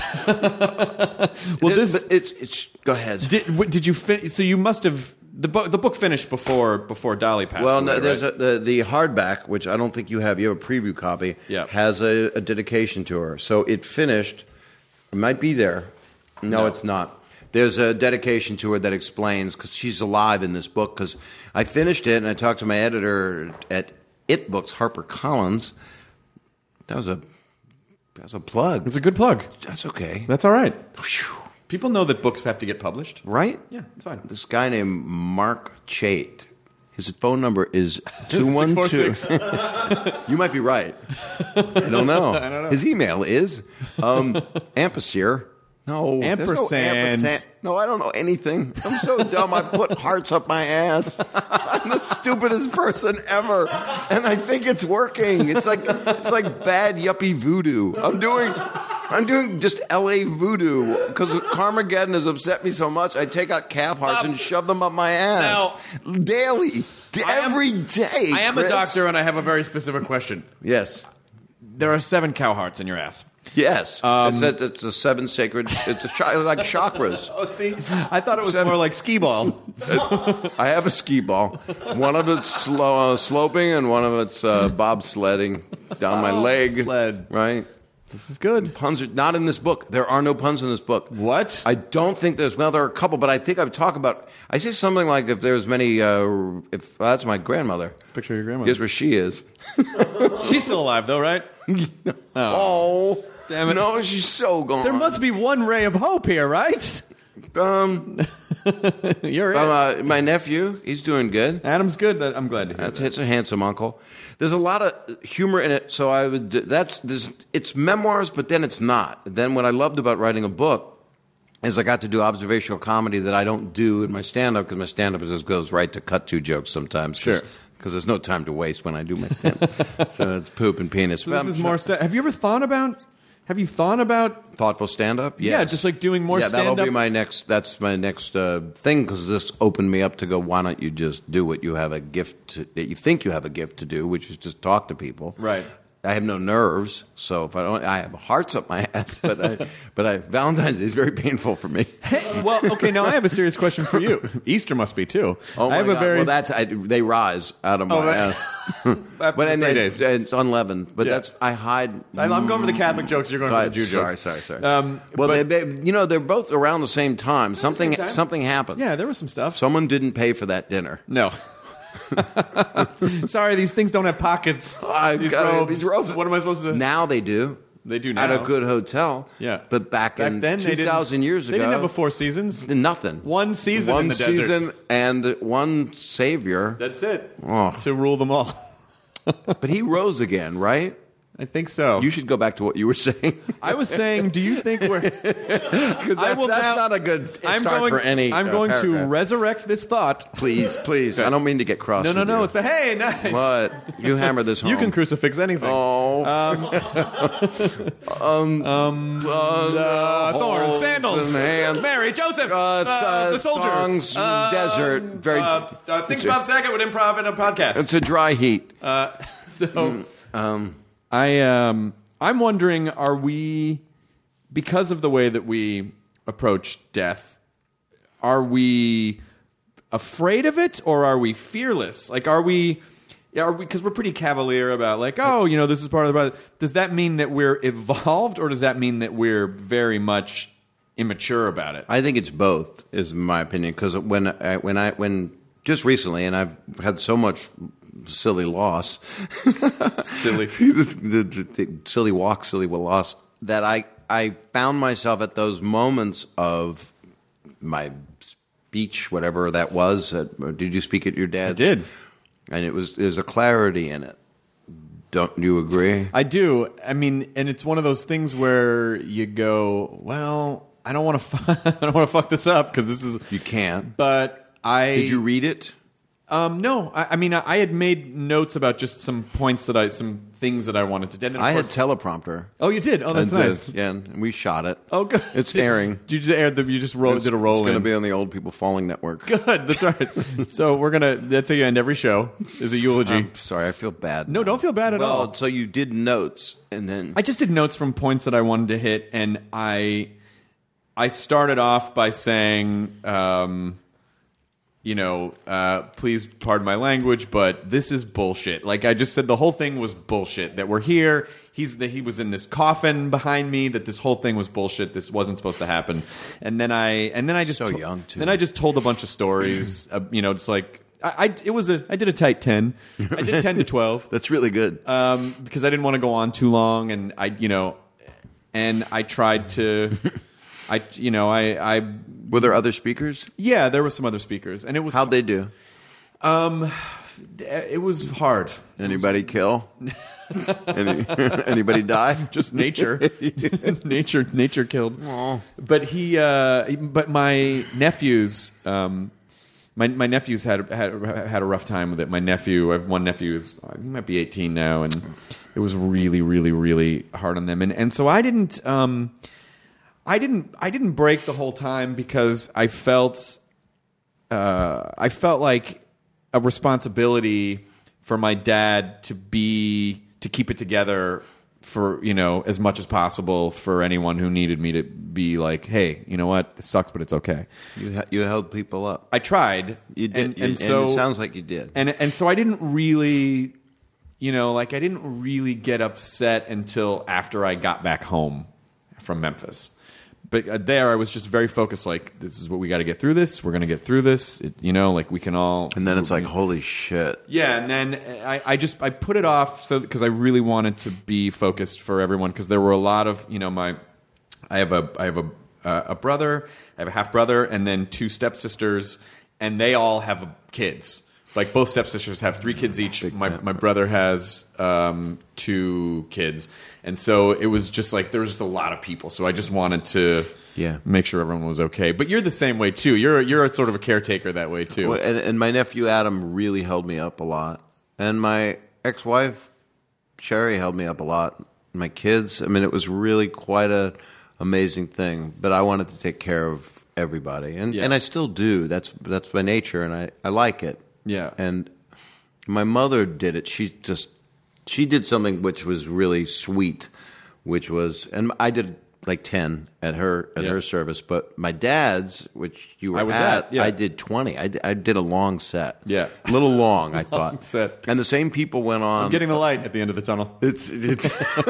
Well, this It- it's it's. Go ahead. did w- did you fin- So you must have the book. The book finished before before Dolly passed Well, away. no, there's right? a, the the hardback, which I don't think you have. You have a preview copy. Yeah. Has a, a dedication to her, so it finished. It might be there. No, No. it's not. There's a dedication to her that explains because she's alive in this book. Because I finished it and I talked to my editor at It Books, Harper Collins. That was a that was a plug. It's a good plug. That's okay. That's all right. Phew. People know that books have to get published. Right? Yeah, it's fine. This guy named Mark Chait. His phone number is two one two. You might be right. I don't know. I don't know. His email is um, Ampersand. No, there's no Ampersand. ampersand. No, I don't know anything. I'm so dumb. I put hearts up my ass. I'm the stupidest person ever, and I think it's working. It's like it's like bad yuppie voodoo. I'm doing. I'm doing just L A voodoo because Carmageddon has upset me so much. I take out calf hearts and shove them up my ass daily, d- I am- every day. I am a Chris. doctor, and I have a very specific question. Yes, There are seven cow hearts in your ass. yes. Um, it's, a, it's a seven sacred. It's a chi- like chakras. Oh, see, I thought it was Seven- more like skee ball. I have a ski ball. One of it's slow, uh, sloping, and one of it's uh, bobsledding down my leg. Bobsled. Right. This is good. Puns are not in this book. There are no puns in this book. What? I don't think there's. Well, there are a couple, but I think I would talk about. I say something like, "If there's many, uh, if well, that's my grandmother. Picture your grandmother. Guess where she is? She's still alive, though, right? Oh, Damn it. No, she's so gone. There must be one ray of hope here, right? Um, You're it. uh, my nephew, he's doing good. Adam's good. That- I'm glad to hear That's that. it's a handsome uncle. There's a lot of humor in it, so I would. That's this. It's memoirs, but then it's not. Then what I loved about writing a book is I got to do observational comedy that I don't do in my stand-up because my stand-up just goes right to cut two jokes sometimes. Cause, Sure. Because there's no time to waste when I do my stand-up. So it's poop and penis. So this is more. Sta- have you ever thought about? Have you thought about? thoughtful stand-up. Yes. Yeah, just like doing more Yeah, that'll stand-up? be my next. That's my next uh, thing because this opened me up to go. Why don't you just do what you have a gift to, that you think you have a gift to do, which is just talk to people. Right. I have no nerves, so if I don't, I have hearts up my ass. But I, but I, Valentine's Day is very painful for me. Well, okay. Now I have a serious question for you. Easter must be too. Oh my I have God. a very. Well, that's I, they rise out of my Oh, that- ass. After But the and three it- days. it's unleavened. But Yeah. that's I hide. I'm going for the Catholic jokes. You're going for Right, the Jew sorry, jokes. sorry, sorry. Um, well, but- they, they, you know, they're both around the same time. Something, time. something happened. Yeah, there was some stuff. Someone didn't pay for that dinner. No. Sorry, these things don't have pockets. I these, got it. robes. These robes. What am I supposed to? Now they do. They do At now. a good hotel. Yeah. But back, Back in then, they two thousand didn't- years ago. They didn't have a Four Seasons. Nothing. One season One in the desert. season and one savior. That's it. Oh. To rule them all. But he rose again, right? I think so. You should go back to what you were saying. I was saying, do you think we're? Because I that's, will that's now- not a good I'm start going. for any I'm uh, going to paragraph. resurrect this thought. Please, please. I don't mean to get cross No, no, with no. you. It's the hey, nice. What? You hammer this home. You can crucifix anything. Oh. Um, um, uh, thorns, holes sandals, in hands. Mary, Joseph, Uh, uh, uh, the soldier, thongs, um, desert, very- Uh, uh, things Bob Saget would improv in a podcast. It's a dry heat. Uh, so, Um, I um, I'm wondering, are we, because of the way that we approach death, are we afraid of it or are we fearless? Like, are we? Are we? Because we're pretty cavalier about like, oh, you know, this is part of the. Does that mean that we're evolved, or does that mean that we're very much immature about it? I think it's both, is my opinion. Because when I, when I when just recently, and I've had so much silly loss, Silly. This- the, the, the silly walk, silly loss, that I I found myself at those moments of my speech, whatever that was. At, did you speak at your dad's? I did. And it was there's a clarity in it. Don't you agree? I do. I mean, and it's one of those things where you go, well, I don't want to, fu- I don't want to fuck this up because this is. You can't. But I Did you read it? Um, no, I, I mean, I, I had made notes about just some points that I, some things that I wanted to do. And then, of I had course- teleprompter. Oh, you did. Oh, that's And, uh, nice. Yeah, and we shot it. Oh, good. It's Did- airing. Did you just air the? You just roll, It's, did a roll It's going to in. be on the Old People Falling Network. Good. That's right. So we're gonna. That's how you end every show. Is a eulogy. I'm sorry, I feel bad. No, now. don't feel bad at well, all. So you did notes, and then I just did notes from points that I wanted to hit, and I, I started off by saying, um, you know, uh, please pardon my language, but this is bullshit. Like I just said, the whole thing was bullshit. That we're here. He's the, he was in this coffin behind me. That this whole thing was bullshit. This wasn't supposed to happen. And then I and then I just So to- young, too. Then I just told a bunch of stories. uh, you know, just like I, I it was a I did a tight ten. I did ten to twelve. that's really good. Um, because I didn't want to go on too long, and I, you know, and I tried to, I, you know, I, I, Were there other speakers? yeah, there were some other speakers, and it was, How'd they do? it was hard. Anybody kill? Any, anybody die? Just nature, nature, nature killed. But he, uh, but my nephews, um, my my nephews had had had a rough time with it. My nephew, I have one nephew, is he might be eighteen now, and it was really, really, really hard on them. And and so I didn't, um, I didn't, I didn't break the whole time because I felt, uh, I felt like a responsibility for my dad to be to keep it together for, you know, as much as possible for anyone who needed me to be like, hey, you know what, this sucks, but it's okay. You ha- you held people up. I tried. You did, and, you- and so it sounds like you did. and and so I didn't really, you know, like I didn't really get upset until after I got back home from Memphis. But uh, there, I was just very focused. Like, this is what we got to get through. This, we're gonna get through this. It, you know, like we can all. And then it's like, holy shit. Yeah, and then I, I just I put it off so because I really wanted to be focused for everyone because there were a lot of, you know, my I have a I have a uh, a brother, I have a half brother, and then two stepsisters, and they all have kids. Like both stepsisters have three kids each. My my brother has um, two kids, and so it was just like there was just a lot of people. So I just wanted to Yeah. make sure everyone was okay. But you're the same way too. You're you're a sort of a caretaker that way too. Well, and, and my nephew Adam really held me up a lot, and my ex-wife Sherry held me up a lot. My kids, I mean, it was really quite a amazing thing. But I wanted to take care of everybody, and Yeah. and I still do. That's that's my nature, and I, I like it. Yeah. And my mother did it. She just she did something which was really sweet, which was, and I did like ten at her at Yeah. her service, but my dad's, which you were I was at, at, yeah. I did twenty. I, d- I did a long set. Yeah. a little long, I thought. set. And the same people went on. I'm getting the light at the end of the tunnel. It's. it's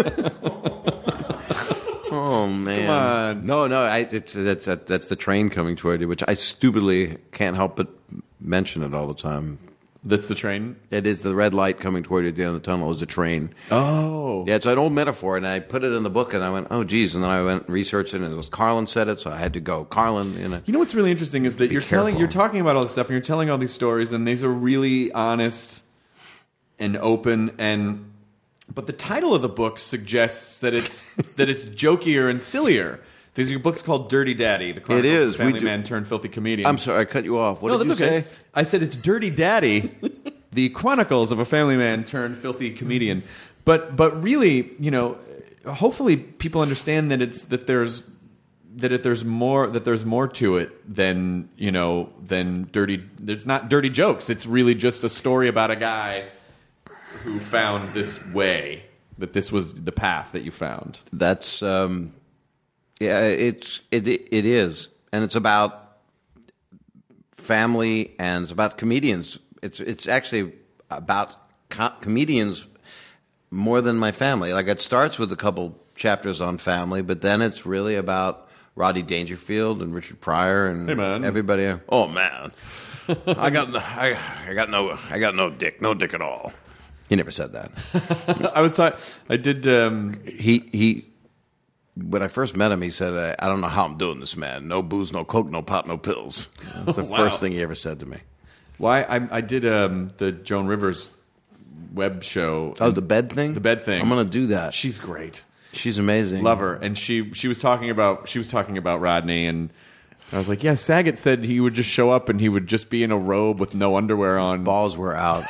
oh man! Come on. No, no. I, it's, that's that, that's the train coming toward you, which I stupidly can't help but mention it all the time. That's the train. It is the red light coming toward you at the end of the tunnel is a train. Oh. Yeah, it's an old metaphor, and I put it in the book, and I went, oh, geez. And then I went and researched it, and it was Carlin said it, so I had to go. Carlin, you know. You know what's really interesting is that Be you're telling, careful. you're talking about all this stuff, and you're telling all these stories, and these are really honest and open. And but the title of the book suggests that it's that it's jokier and sillier. There's your book's called Dirty Daddy, the Chronicles is. of a We Family do- Man turned filthy comedian. I'm sorry, I cut you off. What no, did that's you okay. say? I said it's Dirty Daddy, the Chronicles of a Family Man turned filthy comedian. But but really, you know, hopefully people understand that it's that there's that it, there's more that there's more to it than, you know, than dirty. It's not dirty jokes. It's really just a story about a guy who found this way, that this was the path that you found. That's um, yeah, it's it it is, and it's about family, and it's about comedians. It's it's actually about co- comedians more than my family. Like it starts with a couple chapters on family, but then it's really about Rodney Dangerfield and Richard Pryor and Hey, man. everybody. Oh man, I got no, I, I got no I got no dick, no dick at all. He never said that. I was talk- I did. Um, He he when I first met him, he said, "I, I don't know how I'm doing this, man. No booze, no coke, no pot, no pills." That's the Wow. first thing he ever said to me. Why I, I did um, the Joan Rivers web show. Oh, the bed thing? The bed thing. I'm going to do that. She's great. She's amazing. Love her. And she she was talking about she was talking about Rodney, and I was like, yeah, Saget said he would just show up and he would just be in a robe with no underwear on. Balls were out.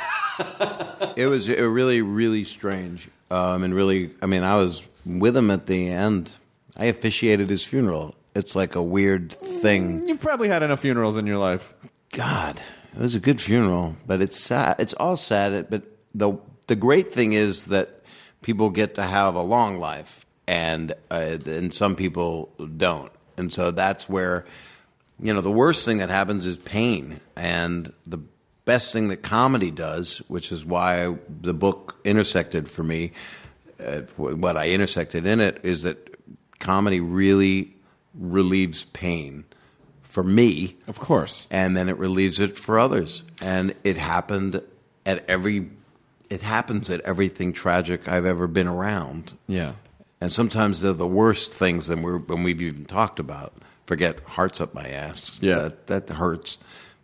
It was it really, really strange. Um, and really, I mean, I was with him at the end. I officiated his funeral. It's like a weird thing. You've probably had enough funerals in your life. God, it was a good funeral, but it's sad. It's all sad. But the the great thing is that people get to have a long life, and uh, and some people don't. And so that's where, you know, the worst thing that happens is pain, and the best thing that comedy does, which is why the book intersected for me, uh, what I intersected in it, is that comedy really relieves pain for me. Of course. And then it relieves it for others. And it happened at every, it happens at everything tragic I've ever been around. Yeah. And sometimes they're the worst things than we're, when we've even talked about. Forget hearts up my ass. Yeah. That, that hurts.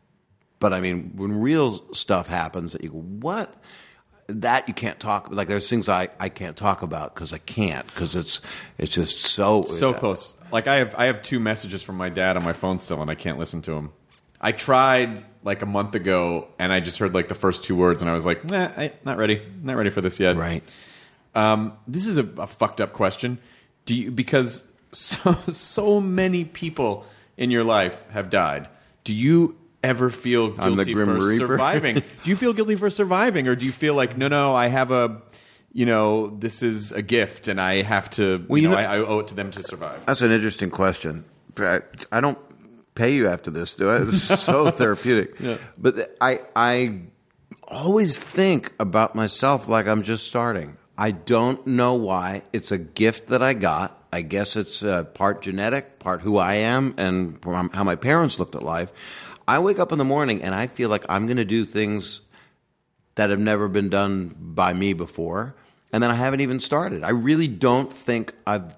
But I mean, when real stuff happens that you go, what? That you can't talk. Like there's things I, I can't talk about because I can't because it's it's just so So close. Like I have I have two messages from my dad on my phone still, and I can't listen to them. I tried like a month ago, and I just heard like the first two words, and I was like, nah, I, not ready, not ready for this yet. Right. Um, this is a, a fucked up question. Do you because so so many people in your life have died? Do you ever feel I'm the guilty Grim for Reaper? surviving? Do you feel guilty for surviving, or do you feel like no, no, I have a, you know, this is a gift, and I have to, Well, you you know, know- I, I owe it to them to survive. That's an interesting question. I, I don't pay you after this, do I? This is so therapeutic. Yeah. But I I always think about myself like I'm just starting. I don't know why. It's a gift that I got. I guess it's uh, part genetic, part who I am, and how my parents looked at life. I wake up in the morning and I feel like I'm going to do things that have never been done by me before, and then I haven't even started. I really don't think I've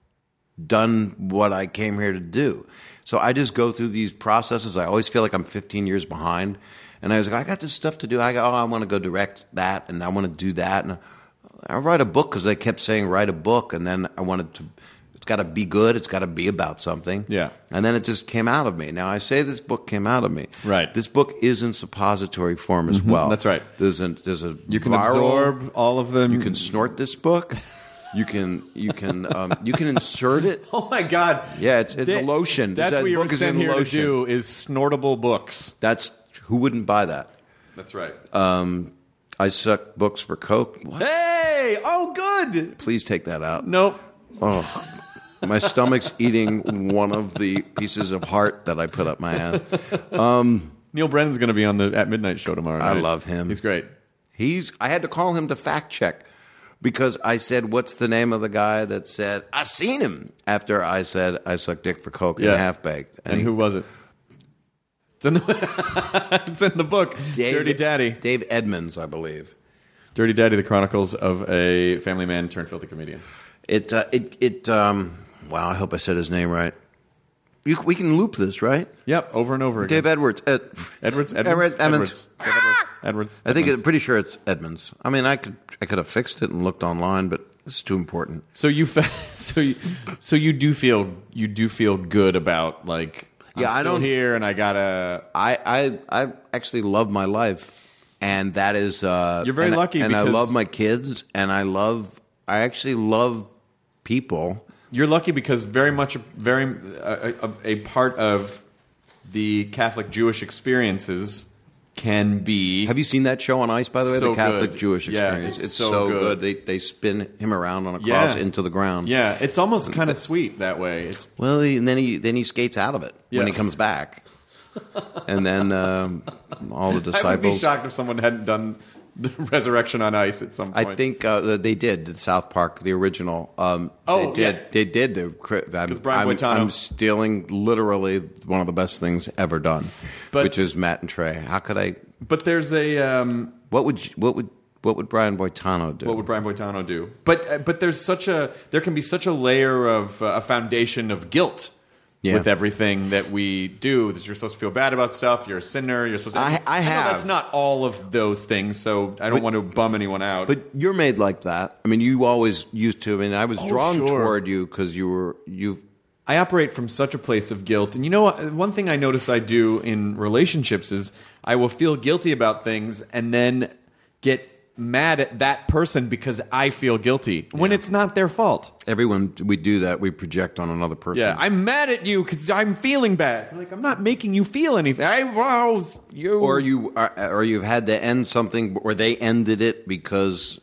done what I came here to do. So I just go through these processes. I always feel like I'm fifteen years behind, and I was like, I got this stuff to do. I go, oh, I want to go direct that, and I want to do that, and I write a book because they kept saying write a book, and then I wanted to. It's got to be good. It's got to be about something. Yeah. And then it just came out of me. Now I say this book came out of me. Right. This book is in suppository form as well. That's right. There's a there's a You can viral- absorb all of them. You can snort this book. You can you can um, you can insert it. Oh my God! Yeah, it's, it's a That- lotion. That's That what you're book is sent in here to lotion. do is snortable books. That's who wouldn't buy that. That's right. Um, I suck books for Coke. What? Hey! Oh, good. Please take that out. Nope. Oh, my stomach's eating one of the pieces of heart that I put up my ass. Neil Brennan's going to be on the At Midnight show tomorrow I night. love him. He's great. He's. I had to call him to fact check because I said, "What's the name of the guy that said I seen him?" After I said I suck dick for Coke Yeah. and half baked, And who was it? It's in the, it's in the book. Dirty Daddy. Dave Edmonds, I believe. Dirty Daddy: The Chronicles of a Family Man Turned Filthy Comedian. It. Uh, it. It. Um, wow. I hope I said his name right. You, we can loop this, right? Yep, over and over again. Dave Edwards. Ed, Edwards. Edwards. Edwards, Edmonds. Edwards. Dave Edwards. Edwards. I think Edmonds. I'm pretty sure it's Edmonds. I mean, I could I could have fixed it and looked online, but this is too important. So you, fe- so you, so you do feel you do feel good about like I'm Yeah, I still don't- here and I gotta. I I, I actually love my life, and that is uh, You're very and, lucky and I because- love my kids, and I love I actually love people. You're lucky because very much, very uh, a, a part of the Catholic Jewish experiences can be. Have you seen that show on Ice, by the way? So the Catholic good. Jewish Yeah, Experience. it's it's so so, good. good. They they spin him around on a Yeah. cross into the ground. Yeah, it's almost kind of sweet that way. It's Well, he, and then he then he skates out of it Yeah. when he comes back, and then um, all the I would be disciples. shocked if someone hadn't done the Resurrection on Ice at some point. I think uh, they did the South Park, the original. Um, Oh, they did. yeah. They did. The, I'm, Brian I'm, Boitano- I'm stealing literally one of the best things ever done, But- which is Matt and Trey. How could I? But there's a um, What would you, what would what would Brian Boitano do? What would Brian Boitano do? But uh, but there's such a there can be such a layer of uh, a foundation of guilt Yeah. with everything that we do. That you're supposed to feel bad about stuff. You're a sinner. You're supposed to. I- I know have. that's not all of those things. So I don't But- want to bum anyone out. But you're made like that. I mean, you always used to. I mean, I was Oh, drawn sure. toward you because you were you. I operate from such a place of guilt. And you know what? One thing I notice I do in relationships is I will feel guilty about things and then get mad at that person because I feel guilty when it's not their fault. Everyone, we do that. We project on another person. Yeah, I'm mad at you because I'm feeling bad. Like, I'm not making you feel anything. I rouse you. or you, are, or you've had to end something, or they ended it because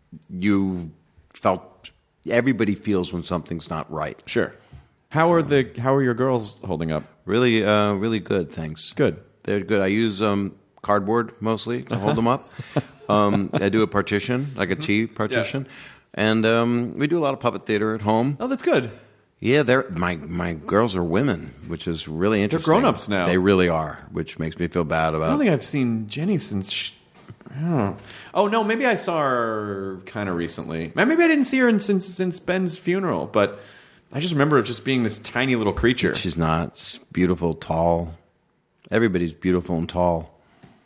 you felt. Everybody feels when something's not right. Sure. How are the How are your girls holding up? Really, uh, really good. Thanks. Good. They're good. I use um, cardboard mostly to hold them up. Um, I do a partition, like a T partition, and um, we do a lot of puppet theater at home. Oh, that's good. Yeah, they're my my girls are women, which is really interesting. grown-ups now. They really are, which makes me feel bad I don't about. think I've seen Jenny since. Sh- oh. oh no, maybe I saw her kind of recently. Maybe I didn't see her in, since since Ben's funeral, but I just remember it just being this tiny little creature. She's not She's beautiful, tall. Everybody's beautiful and tall,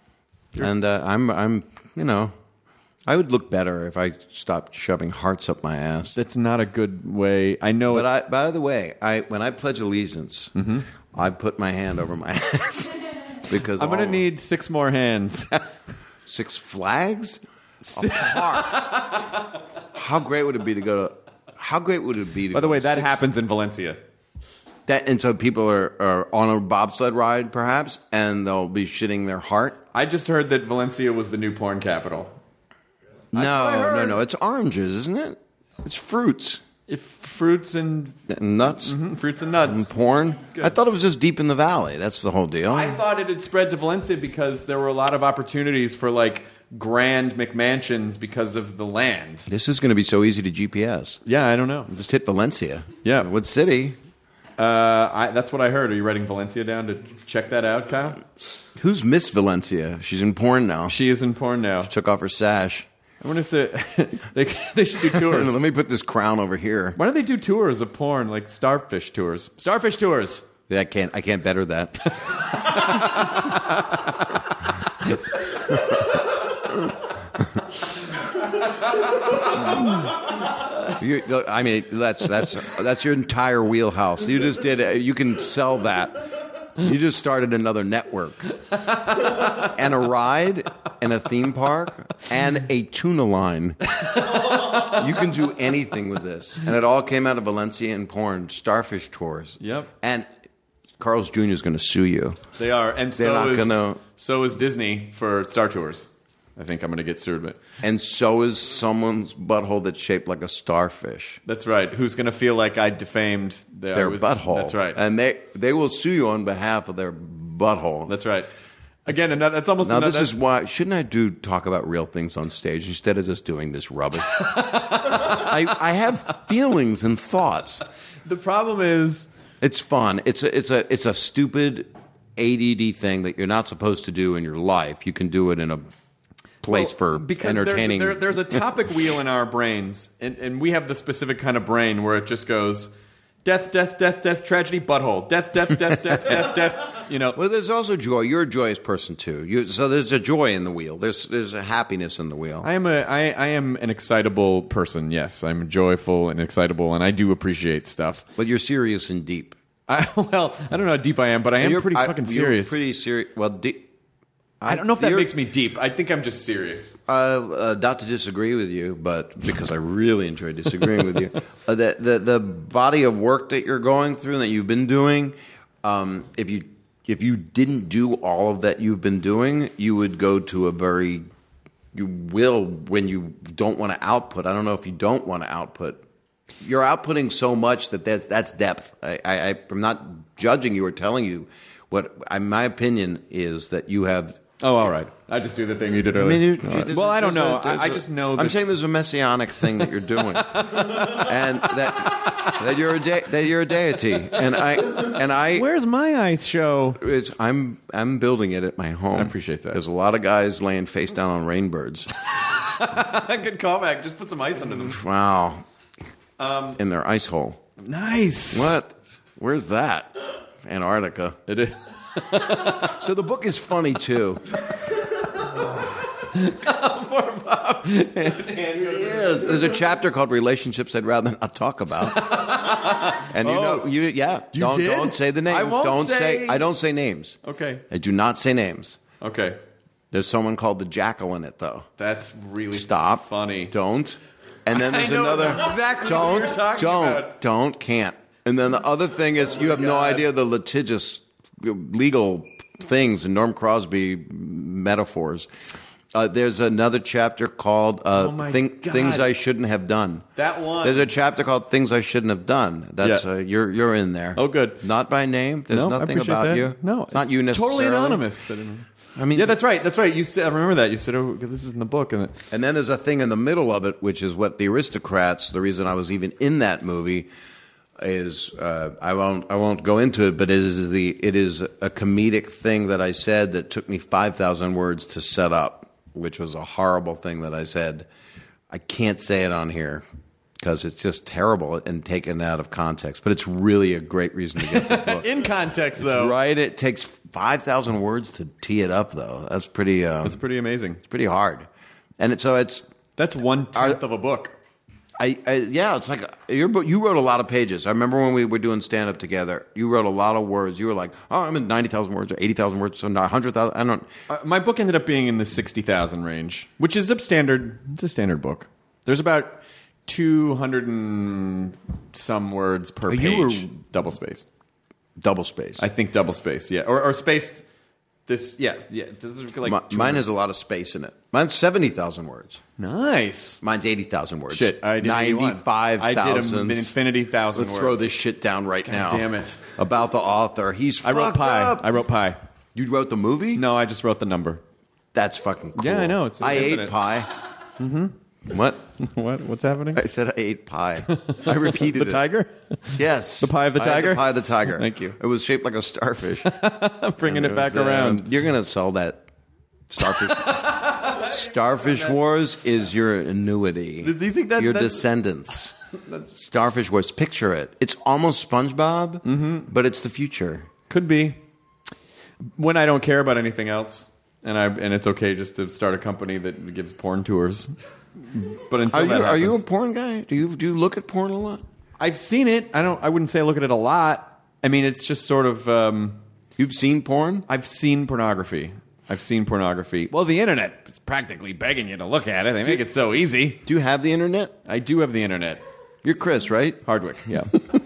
and uh, I'm I'm you know, I would look better if I stopped shoving hearts up my ass. That's not a good way. I know. But it, I, by the way, I when I pledge allegiance, I put my hand over my ass because I'm going to all- need six more hands. six flags. A park. How great would it be to go to? How great would it be to? By the go way, to that six- happens in Valencia. That and so people are, are on a bobsled ride, perhaps, and they'll be shitting their heart. I just heard that Valencia was the new porn capital. No, what I no, heard. no. It's oranges, isn't it? It's fruits, If fruits and and nuts, mm, fruits and and nuts. porn. Good. I thought it was just deep in the valley. That's the whole deal. I thought it had spread to Valencia because there were a lot of opportunities for like grand McMansions because of the land. This is going to be so easy to G P S. Yeah, I don't know. Just hit Valencia. Yeah. What city? Uh, I, that's what I heard. Are you writing Valencia down to check that out, Kyle? Who's Miss Valencia? She's in porn now. She She is in porn now. took off her sash. I wonder if they, they, they should do tours. Let me put this crown over here. Why don't they do tours of porn, like starfish tours? Starfish tours. Yeah, I can't. I can't better that. You, look, I mean, that's that's that's your entire wheelhouse. You just did. it. You can sell that. You just started another network, and a ride, and a theme park, and a tuna line. You can do anything with this, and it all came out of Valencia and porn, starfish tours. Yep. And Carl's Junior is going to sue you. They are, and They're so not is gonna- so is Disney for Star Tours. I think I'm going to get sued, but And so is someone's butthole that's shaped like a starfish. that's right. Who's going to feel like I defamed their, Their I was- butthole. That's right. And they they will sue you on behalf of their butthole. That's right. Again, another, that's almost now another, this is why shouldn't I do talk about real things on stage instead of just doing this rubbish? I I have feelings and thoughts. the problem is. It's fun. It's a it's a it's a stupid A D D thing that you're not supposed to do in your life. You can do it in a place for because entertaining. There's, there, there's a topic wheel in our brains, and, and we have the specific kind of brain where it just goes death, death, death, death, tragedy, butthole, death, death, death, death, death, death. You know, Well, there's also joy. You're a joyous person too. You, so there's a joy in the wheel. There's there's a happiness in the wheel. I am a I, I am an excitable person. Yes, I'm joyful and excitable, and I do appreciate stuff. But you're serious and deep. I, well, I don't know how deep I am, but I am You're- pretty I- fucking you're serious. Pretty serious. Well, deep. I don't know if that you're- makes me deep. I think I'm just serious. Uh, uh, not to disagree with you, but because I really enjoy disagreeing with you, uh, the, the the body of work that you're going through and that you've been doing, um, if you if you didn't do all of that you've been doing, you would go to a very you will when you don't want to output. I don't know if you don't want to output. You're outputting so much that that's that's depth. I, I, I'm not judging you or telling you what I, my opinion is that you have. Oh, all right. I just do the thing you did I earlier. mean, you- All right. you- well, I don't there's know. a- there's I, I a- just know. I'm that saying there's a messianic thing that you're doing, and that that you're a de- that you're a deity, and I and I. Where's my ice show? It's, I'm I'm building it at my home. I appreciate that. There's a lot of guys laying face down on rainbirds, Good callback. Just put some ice under them. Wow. Um, In their ice hole. Nice. What? Where's that? Antarctica. It is. So the book is funny too. Poor Bob. It is. There's a chapter called "Relationships I'd Rather Not Talk About," and you know, you yeah, You don't did? don't say the names. I won't don't say- I don't say names. Okay. I do not say names. Okay. There's someone called the Jackal in it, though. That's really Stop. funny. Don't. And then I there's know another. exactly don't. what you're talking don't. about. Don't. Can't. And then the other thing is, you have no God. idea the litigious legal things and Norm Crosby metaphors. Uh, there's another chapter called uh, Oh my Thing- God. "Things I Shouldn't Have Done." That one. There's a chapter called "Things I Shouldn't Have Done." That's Yeah. uh, you're you're in there. Oh, good. Not by name. There's no, I nothing appreciate about that. you. No, it's not you necessarily. Totally anonymous. That I mean, yeah, that's right. That's right. You said, I remember that. You said, "Oh, this is in the book." And it, And then there's a thing in the middle of it, which is what the Aristocrats. The reason I was even in that movie is uh, I won't I won't go into it, but it is the it is a comedic thing that I said that took me five thousand words to set up, which was a horrible thing that I said. I can't say it on here because it's just terrible and taken out of context. But it's really a great reason to get the book. in context, It's though, right? It takes five thousand words to tee it up, though. That's pretty. Uh, It's pretty amazing. pretty hard, and it, so it's. That's one tenth of a book. I, I yeah, it's like your book. You wrote a lot of pages. I remember when we were doing stand up together. You wrote a lot of words. You were like, "Oh, I'm in ninety thousand words or eighty thousand words, so not hundred thousand." I don't. Uh, my book ended up being in the sixty thousand range, which is a standard. It's a standard book. There's about two hundred and some words per You page. were- double space. Double space. I think double space. Yeah, or, or spaced. This yeah yeah. This is like Mi- two mine hundred. has a lot of space in it. Mine's seventy thousand words. Nice. Mine's eighty thousand words. Shit, I did eighty-one. ninety-five I did thousand. an infinity thousand Let's words. throw this shit down right God now. damn it. About the author. He's I wrote fucked pi. up. I wrote pi. You wrote the movie? No, I just wrote the number. That's fucking cool. Yeah, I know, it's I infinite. ate pie. Mm-hmm. What? What? What's happening? I said I ate pie. I repeated the it. tiger? Yes. The pie of the I had tiger? the pie of the tiger. Thank you. It was shaped like a starfish. I'm bringing And it back was, uh, around. You're going to sell that starfish. Starfish Wars is your annuity. Do you think that- your that's- descendants? Starfish Wars. Picture it. It's almost SpongeBob, Mm-hmm. but it's the future. Could be. When I don't care about anything else, and I and it's okay just to start a company that gives porn tours. But until Are you that are you a happens- porn guy? Do you do you look at porn a lot? I've seen it. I don't. I wouldn't say I look at it a lot. I mean, it's just sort of. Um, You've seen porn? I've seen pornography. I've seen pornography. Well, the internet is practically begging you to look at it. They make it so easy. Do you have the internet? I do have the internet. You're Chris, right? Hardwick, yeah.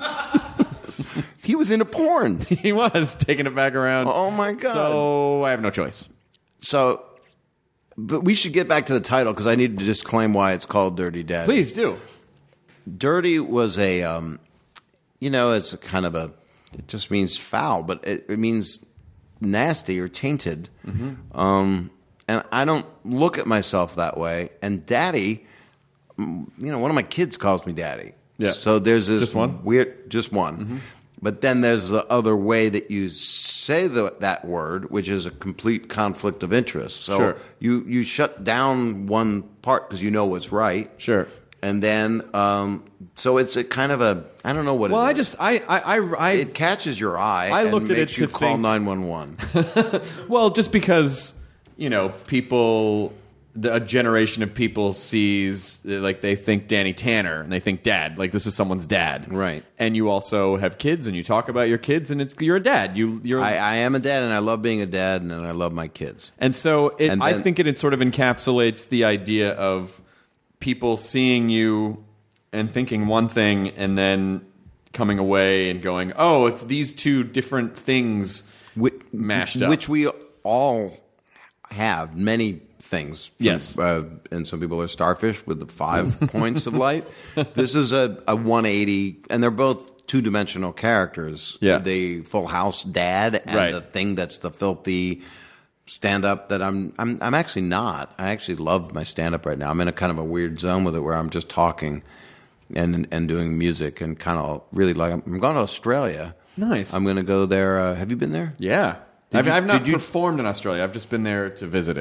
He was into porn. He was taking it back around. Oh my god. So I have no choice. So, but we should get back to the title because I need to disclaim why it's called Dirty Daddy. Please do. Dirty was a, um, you know, it's a kind of a, it just means foul, but it, it means nasty or tainted. Mm-hmm. Um, and I don't look at myself that way. And daddy, mm, you know, one of my kids calls me daddy. Yeah. So there's this Just one? weird, just one. Mm-hmm. But then there's the other way that you say the, that word, which is a complete conflict of interest. So Sure. you, you shut down one part because you know what's right. Sure. And then, um, so it's a kind of a, I don't know what Well, it is. I just, I, I, I, I it catches your eye I and looked at makes it you to call think- nine one one. well, just because, you know, people, the, a generation of people sees, like, they think Danny Tanner and they think dad, like this is someone's dad. Right. And you also have kids and you talk about your kids and it's, you're a dad. You, you're, I, I am a dad and I love being a dad and I love my kids. And so it, And I then- think it, it sort of encapsulates the idea of people seeing you and thinking one thing and then coming away and going, oh, it's these two different things Which, mashed up. Which we all have, many things. Yes. Uh, and some people are starfish with the five points of light. This is a, a one eighty, and they're both two-dimensional characters. Yeah. The Full House dad and Right. the thing that's the filthy stand-up that I'm, I'm I'm actually not. I actually love my stand-up right now. I'm in a kind of a weird zone with it where I'm just talking and and doing music and kind of really like, I'm going to Australia. Nice. I'm going to go there. Uh, have you been there? Yeah. Did I've, you- I've not did you- performed in Australia. I've just been there to visit it.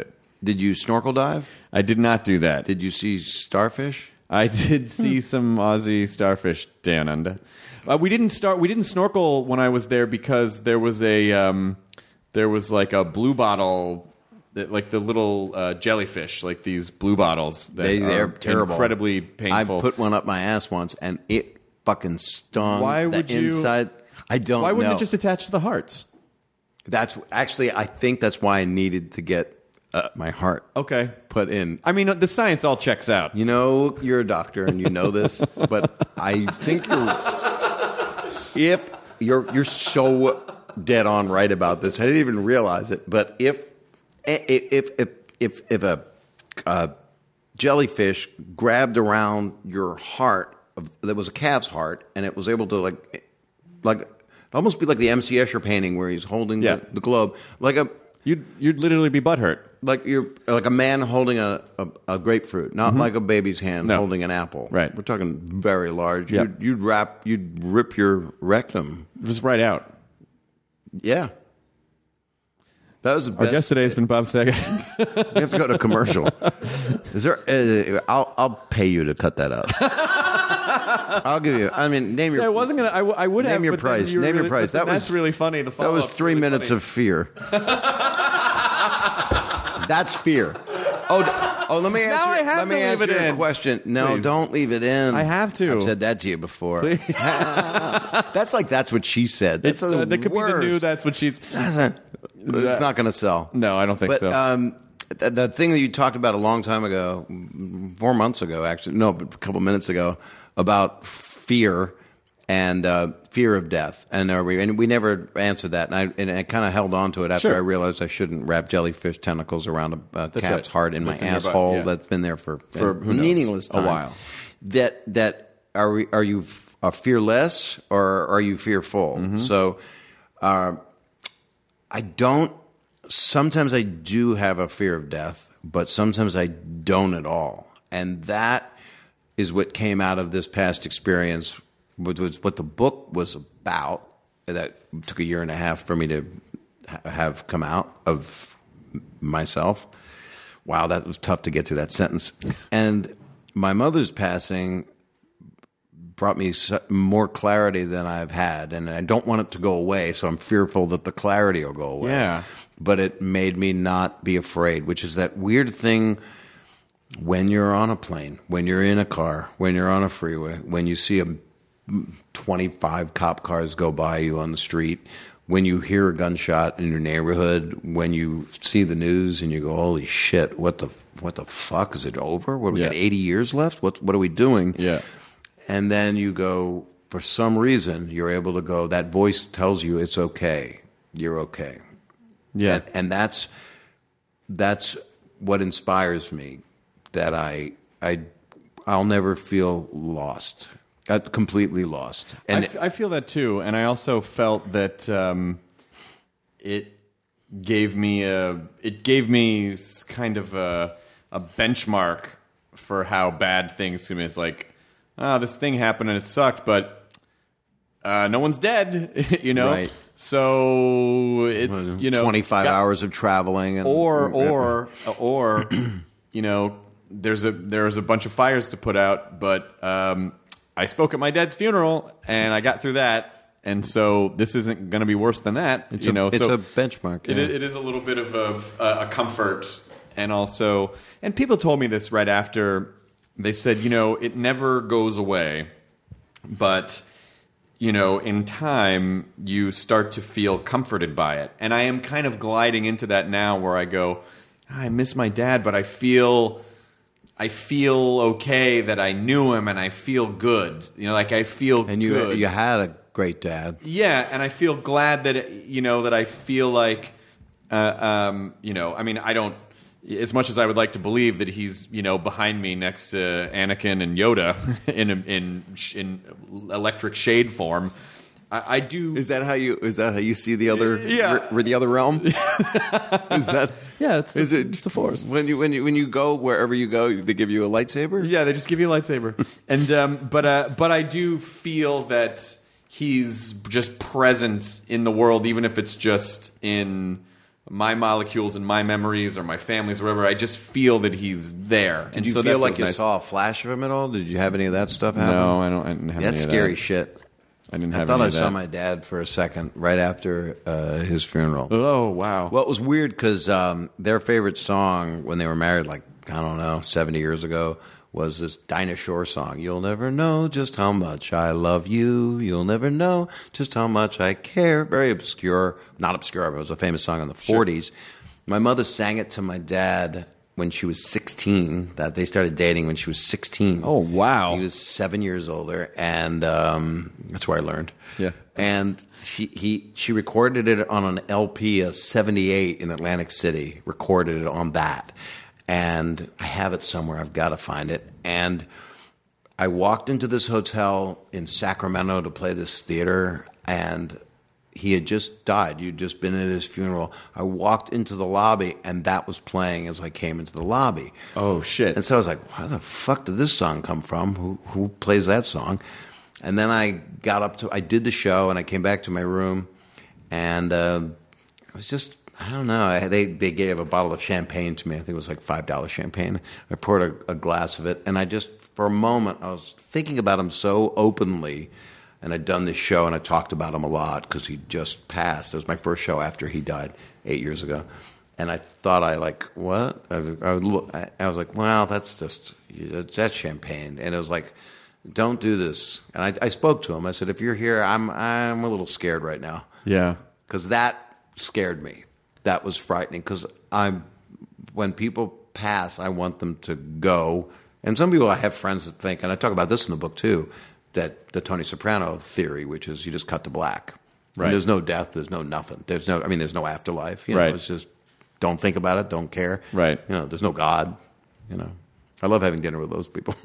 did you snorkel dive? I did not do that. Did you see starfish? I did see some Aussie starfish down under. Uh, we didn't start. We didn't snorkel when I was there because there was a um, there was like a blue bottle, that, like the little uh, jellyfish, like these blue bottles. That They, they're are terrible. incredibly painful. I put one up my ass once, and it fucking stung. Why the would you- inside? I don't. Why wouldn't know. it just attach to the hearts? That's actually. I think that's why I needed to get uh, my heart Okay. put in. I mean, the science all checks out. You know, you're a doctor and you know this, but I think you're. If you're you're so dead on right about this, I didn't even realize it. But if if if if if a, a jellyfish grabbed around your heart, that was a calf's heart, and it was able to like like it'd almost be like the M C Escher painting where he's holding Yeah. the, the globe, like a. You'd you'd literally be butthurt. Like you're like a man holding a, a, a grapefruit, not like a baby's hand No. holding an apple. Right. We're talking very large. Yeah. You'd, you'd wrap, you'd rip your rectum. Just right out. Yeah. That was the Our best. guest today has been Bob Saget. We have to go to commercial. Is there? Uh, I'll I'll pay you to cut that out. I'll give you. I mean, name See, your. I wasn't gonna. I, w- I would Name have. your but then price. you were Name your really- price. but That that's was- really funny. The That was follow-up's three really minutes funny. of fear. That's fear. Oh, d- oh. Let me answer. Now I have let me to leave answer it your in. question. No, Please. don't leave it in. I have to. I've said that to you before. That's like that's what she said. That's It's, the uh, that could worst. be the new. That's what she's. It's not going to sell. No, I don't think But so. um, the, the thing that you talked about a long time ago, four months ago, actually, no, but a couple minutes ago, about fear and uh, fear of death, and are we, and we never answered that, and I and I kind of held on to it after Sure. I realized I shouldn't wrap jellyfish tentacles around a, a cat's right. heart in That's my in your butt, asshole. yeah. That's been there for, For a who knows, meaningless a time. while. That that are we, are you f- uh, fearless or are you fearful? Mm-hmm. So. Uh, I don't. Sometimes I do have a fear of death, but sometimes I don't at all. And that is what came out of this past experience, which was what the book was about. That took a year and a half for me to ha- have come out of myself. Wow, that was tough to get through that sentence. And my mother's passing brought me so- more clarity than I've had, and I don't want it to go away, so I'm fearful that the clarity will go away. Yeah. But it made me not be afraid, which is that weird thing when you're on a plane, when you're in a car, when you're on a freeway, when you see a twenty-five cop cars go by you on the street, when you hear a gunshot in your neighborhood, when you see the news and you go, "Holy shit, what the what the fuck, is it over? What, we Yeah. got eighty years left? What what are we doing?" Yeah. And then you go, for some reason, you're able to go, that voice tells you it's okay. You're okay. Yeah. And, and that's that's what inspires me, that I I I'll never feel lost. Uh, completely lost. I, And f- I feel that too, and I also felt that um, it gave me a it gave me s- kind of a, a benchmark for how bad things can be. It's like, ah, this thing happened and it sucked, but uh, no one's dead, you know. Right. So it's you know twenty-five got- hours of traveling and or or or you know there's a there's a bunch of fires to put out, but um, I spoke at my dad's funeral and I got through that, and so this isn't going to be worse than that. It's you a, know, it's so a benchmark. it, yeah. i- it is a little bit of a, a comfort, and also, and people told me this right after. They said, you know, it never goes away, but you know, in time, you start to feel comforted by it. And I am kind of gliding into that now where I go, I miss my dad, but I feel I feel okay that I knew him and I feel good. You know, like I feel and you good. you had a great dad. Yeah, and I feel glad that, it, you know, that I feel like, uh, um, you know, I mean, I don't, as much as I would like to believe that he's, you know, behind me next to Anakin and Yoda in in in electric shade form, I, I do. Is that how you? Is that how you see the other? Yeah. re- the other realm. Is that? Yeah, it's the, Is it? it's the Force. When you when you when you go wherever you go, they give you a lightsaber. Yeah, they just give you a lightsaber, and um, but uh, but I do feel that he's just present in the world, even if it's just in my molecules and my memories or my family's or whatever. I just feel that he's there. Did and you so feel that like feels you nice. saw a flash of him at all? Did you have any of that stuff happen? No, I don't. I didn't have That's any of scary that. shit. I didn't I have thought any I of saw that. my dad for a second right after uh, his funeral. Oh, wow. Well, it was weird because um, their favorite song when they were married, like, I don't know, seventy years ago, was this Dinah Shore song. You'll never know just how much I love you. You'll never know just how much I care. Very obscure. Not obscure, but it was a famous song in the forties. My mother sang it to my dad when she was sixteen. That they started dating when she was sixteen. Oh, wow. He was seven years older, and um, that's where I learned. Yeah. And she he she recorded it on an L P, a seventy-eight in Atlantic City. Recorded it on that, and I have it somewhere. I've got to find it. And I walked into this hotel in Sacramento to play this theater, and he had just died. You'd just been at his funeral. I walked into the lobby, and that was playing as I came into the lobby. Oh, shit. And so I was like, where the fuck did this song come from? Who who plays that song? And then I got up to, I did the show, and I came back to my room, and uh, it was just, I don't know. I, they, they gave a bottle of champagne to me. I think it was like five dollars champagne. I poured a, a glass of it, and I just, for a moment, I was thinking about him so openly. And I'd done this show, and I talked about him a lot because he just passed. It was my first show after he died eight years ago. And I thought, I like, what? I, I, would look, I, I was like, well, that's just, that's champagne. And it was like, don't do this. And I, I spoke to him. I said, if you're here, I'm, I'm a little scared right now. Yeah. Because that scared me. That was frightening because I'm, when people pass, I want them to go. And some people, I have friends that think, and I talk about this in the book too, that the Tony Soprano theory, which is you just cut to black. Right. And there's no death. There's no nothing. There's no, I mean, there's no afterlife. You know, Right. It's just don't think about it. Don't care. Right. You know, there's no God. You know, I love having dinner with those people.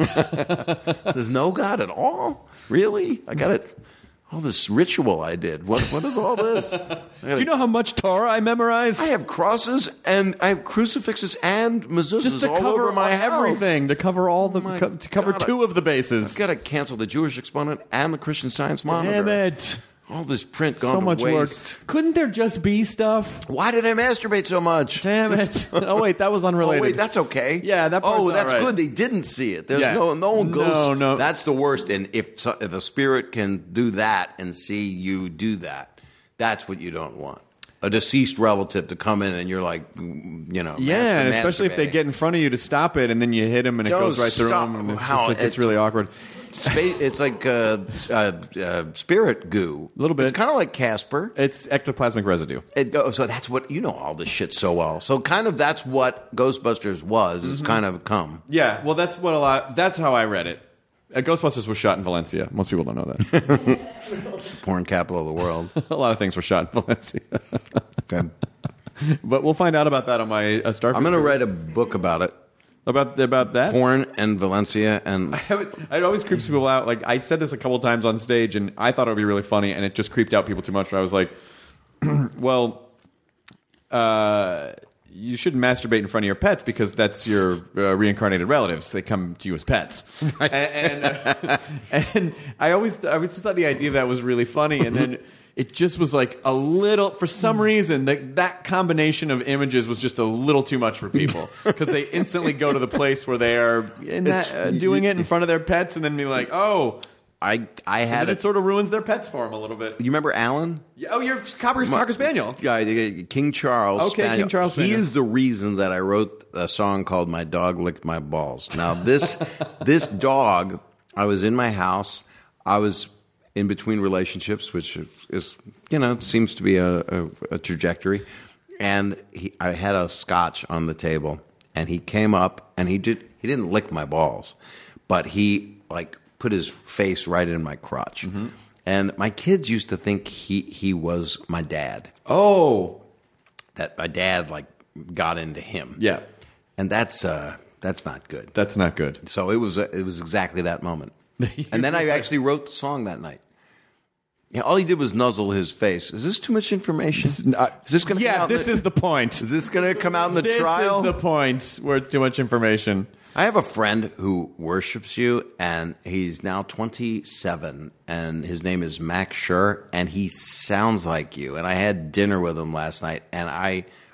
There's no God at all? Really? I got it. All this ritual I did. What? What is all this? Do you know how much Torah I memorized? I have crosses and I have crucifixes and mezuzahs Just to all cover over my house. everything, to cover all the, My co- to cover God, two of the bases. I've got to cancel the Jewish Exponent and the Christian Science Monitor. Damn it. All this print gone So to much waste. work. Couldn't there just be stuff? Why did I masturbate so much? Damn it. Oh, wait, that was Oh unrelated. wait, that's okay. Yeah, that part's Oh, that's all right. good. They didn't see it. There's Yeah. no no one goes. No, no. That's the worst. And if so, if a spirit can do that and see you do that, that's what you don't want. A deceased relative to come in and you're like, you know, Yeah, mas- and especially if they masturbating. get in front of you to stop it, and then you hit him, and it Don't goes right through stop. him, and it's, How- just like, it's it- really awkward. Space, it's like uh, uh, uh, spirit goo. Little bit. It's kind of like Casper. It's ectoplasmic residue. It go, so that's what you know all this shit so well. So kind of that's what Ghostbusters was. Mm-hmm. It's kind of come. Yeah, well, that's what a lot. That's how I read it. Uh, Ghostbusters was shot in Valencia. Most people don't know that. It's the porn capital of the world. A lot of things were shot in Valencia. Okay. But we'll find out about that on my uh, Starfield. I'm going to series. write a book about it. about about that. Porn and Valencia and I would- It always creeps people out. Like, I said this a couple times on stage, and I thought it would be really funny, and it just creeped out people too much. I was like, well, uh, you shouldn't masturbate in front of your pets because that's your uh, reincarnated relatives. They come to you as pets. And, and, uh, and I always, I always just thought the idea of that was really funny, and then it just was like a little, for some reason, that that combination of images was just a little too much for people because they instantly go to the place where they are in that, uh, doing it in front of their pets, and then be like, oh. I I And had then it. it sort of ruins their pets for them a little bit. You remember Alan? Yeah, oh, you're Copper Cocker Spaniel. Yeah, the- King Charles. Okay, Spaniel. King Charles He Spaniel. is the reason that I wrote a song called "My Dog Licked My Balls." Now this this dog, I was in my house. I was in between relationships, which is you know seems to be a, a, a trajectory. And he, I had a scotch on the table, and he came up, and he did he didn't lick my balls, but he like put his face right in my crotch. Mm-hmm. And my kids used to think he he was my dad. Oh. That my dad like got into him. Yeah. And that's uh that's not good. That's not good. So it was uh, it was exactly that moment. And then I actually wrote the song that night. Yeah, all he did was nuzzle his face. Is this too much information? Is this going to Yeah, come out this in the, is the point. Is this going to come out in the This trial? is the point where it's too much information. I have a friend who worships you, and he's now twenty-seven, and his name is Max Schur, and he sounds like you. And I had dinner with him last night, and I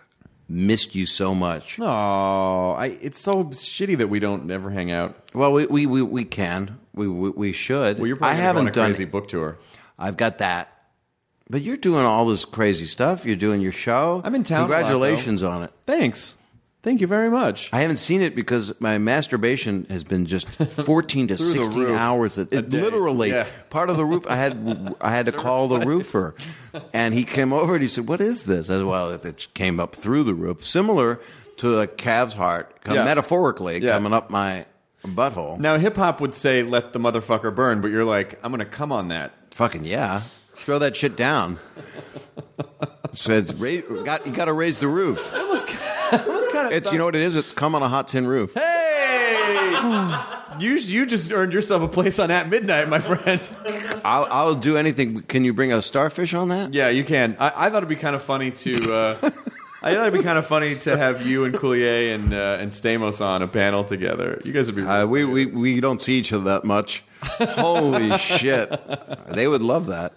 missed you so much. Oh, I, it's so shitty that we don't ever hang out. Well, we we we, we can. We, we we should. Well, you're I probably haven't on a done crazy book tour. I've got that. But you're doing all this crazy stuff. You're doing your show. I'm in town a lot, Congratulations on it. Thanks. Thank you very much. I haven't seen it because my masturbation has been just fourteen to Through the sixteen roof. hours. It, A it day. literally Yeah. part of the roof. I had I had to call the roofer, and he came over and he said, "What is this?" I said, "Well, it came up through the roof, similar to a calf's heart, come- Yeah. metaphorically Yeah. coming up my butthole." Now, hip hop would say, let the motherfucker burn, but you're like, I'm going to come on that. Fucking yeah, throw that shit down. So it's ra- got, you got to raise the roof. It's you know what it is. It's come on a hot tin roof. Hey! you, you just earned yourself a place on At Midnight, my friend. I'll, I'll do anything. Can you bring a starfish on that? Yeah, you can. I, I thought it'd be kind of funny to... Uh, I thought it'd be kind of funny to have you and Coulier and uh, and Stamos on a panel together. You guys would be... Uh, we, we we don't see each other that much. Holy shit. They would love that.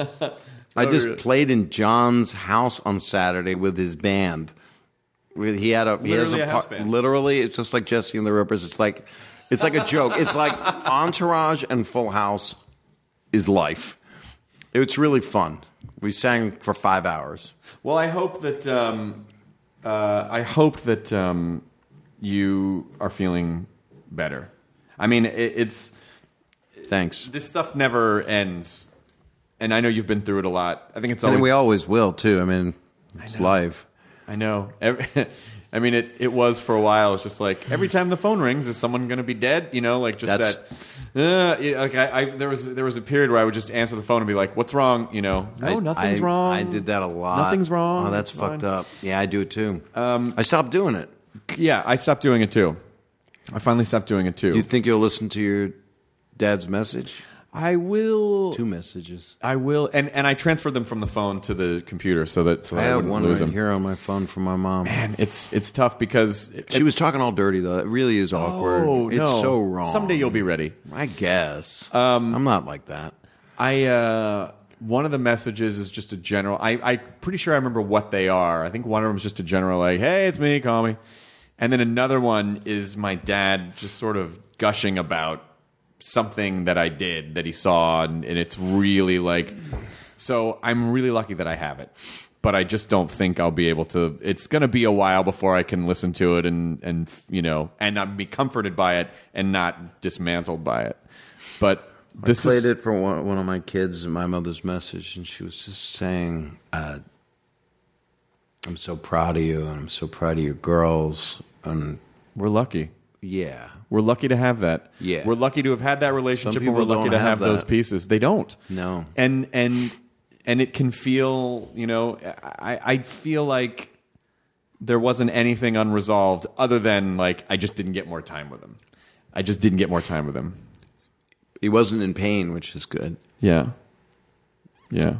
I just really? played in John's house on Saturday with his band. With- He had a he has Literally a a house par- band. literally it's just like Jesse and the Rippers. It's like it's like a joke. It's like Entourage and Full House is life. It's really fun. We sang for five hours. Well, I hope that um, uh, I hope that um, you are feeling better. I mean, it, it's Thanks. this stuff never ends, and I know you've been through it a lot. I think it's And always. we always will too. I mean, it's life. I know. Every, I mean, it, it was for a while. It's just like every time the phone rings, is someone going to be dead? You know, like just That's- that. Uh, you know, like I, I, there was there was a period where I would just answer the phone and be like, "What's wrong?" You know, no, I- nothing's I- wrong. I did that a lot. Nothing's wrong. Oh, that's It's fucked fine. up. Yeah, I do it too. Um, I stopped doing it. Yeah, I stopped doing it too. I finally stopped doing it too. Do you think you'll listen to your dad's message? I will. Two messages. I will, and, and I transferred them from the phone to the computer so that so I that I have wouldn't one lose right them. here on my phone from my mom. Man, it's it's tough because it, She was talking all dirty though. It really is awkward. Oh, it's no. so wrong. Someday you'll be ready. I guess. Um, I'm not like that. I uh, one of the messages is just a general. I I'm pretty sure I remember what they are. I think one of them is just a general like, "Hey, it's me, call me," and then another one is my dad just sort of gushing about something that I did that he saw, and, and it's really like. So I'm really lucky that I have it, but I just don't think I'll be able to. It's going to be a while before I can listen to it and and you know and not be comforted by it and not dismantled by it. But this I played is it for one, one of my kids in my mother's message, and she was just saying, uh, "I'm so proud of you, and I'm so proud of your girls." And we're lucky. yeah, We're lucky to have that. Yeah. We're lucky to have had that relationship, and we're people lucky don't to have, have those that. pieces. They don't. No. And and and it can feel, you know, I, I feel like there wasn't anything unresolved other than like I just didn't get more time with him. I just didn't get more time with him. he wasn't in pain, which is good. Yeah. Yeah.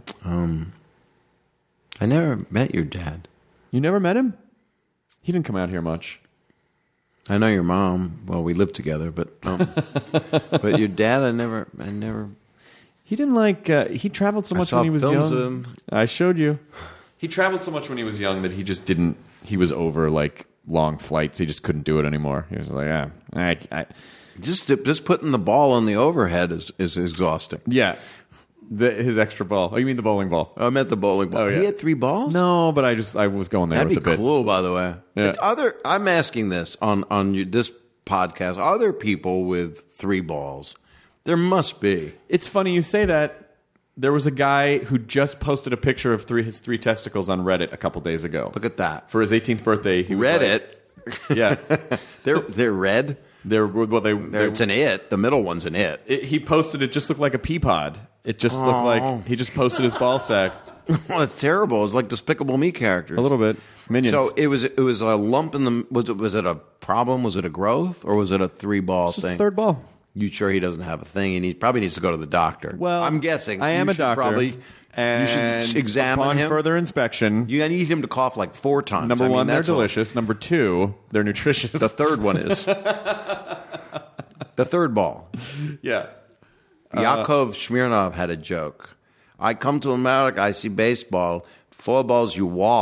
I never met your dad. You never met him? He didn't come out here much. I know your mom. Well, we lived together, but um, but your dad, I never, I never. He didn't like. Uh, he traveled so I much saw when he was films young. of him. I showed you. He traveled so much when he was young that he just didn't. He was over like long flights. He just couldn't do it anymore. He was like, yeah, I, I, Just just putting the ball on the overhead is, is exhausting. yeah. The, his extra ball. Oh, you mean the bowling ball? I meant the bowling ball. Oh, yeah. He had three balls. No, but I just I was going there That'd with be the bit. cool, by the way. Yeah. Other, I'm asking this on on you, this podcast. Are there people with three balls? There must be. It's funny you say that. There was a guy who just posted a picture of three his three testicles on Reddit a couple days ago. Look at that. For his eighteenth birthday, he was Reddit. like- yeah, They're they're red. they're well they. They're, they it's an it. The middle one's an it. it, he posted it just looked like a pea pod. It just looked like he just posted his ball sack Well, it's terrible. It's like Despicable Me characters. a little bit. Minions. So it was it was a lump in the was it was it a problem? Was it a growth or was it a three ball It's just thing? the third ball. You sure he doesn't have a thing? He need, probably needs to go to the doctor. Well, I'm guessing. I am You a should doctor. Probably, and you should examine upon him. further inspection. You need him to cough like four times. Number I mean, one, they're that's a- delicious. Number two, they're nutritious. The third one is the third ball. yeah. Yakov Smirnov had a joke. I come to America, I see baseball. Four balls, you walk.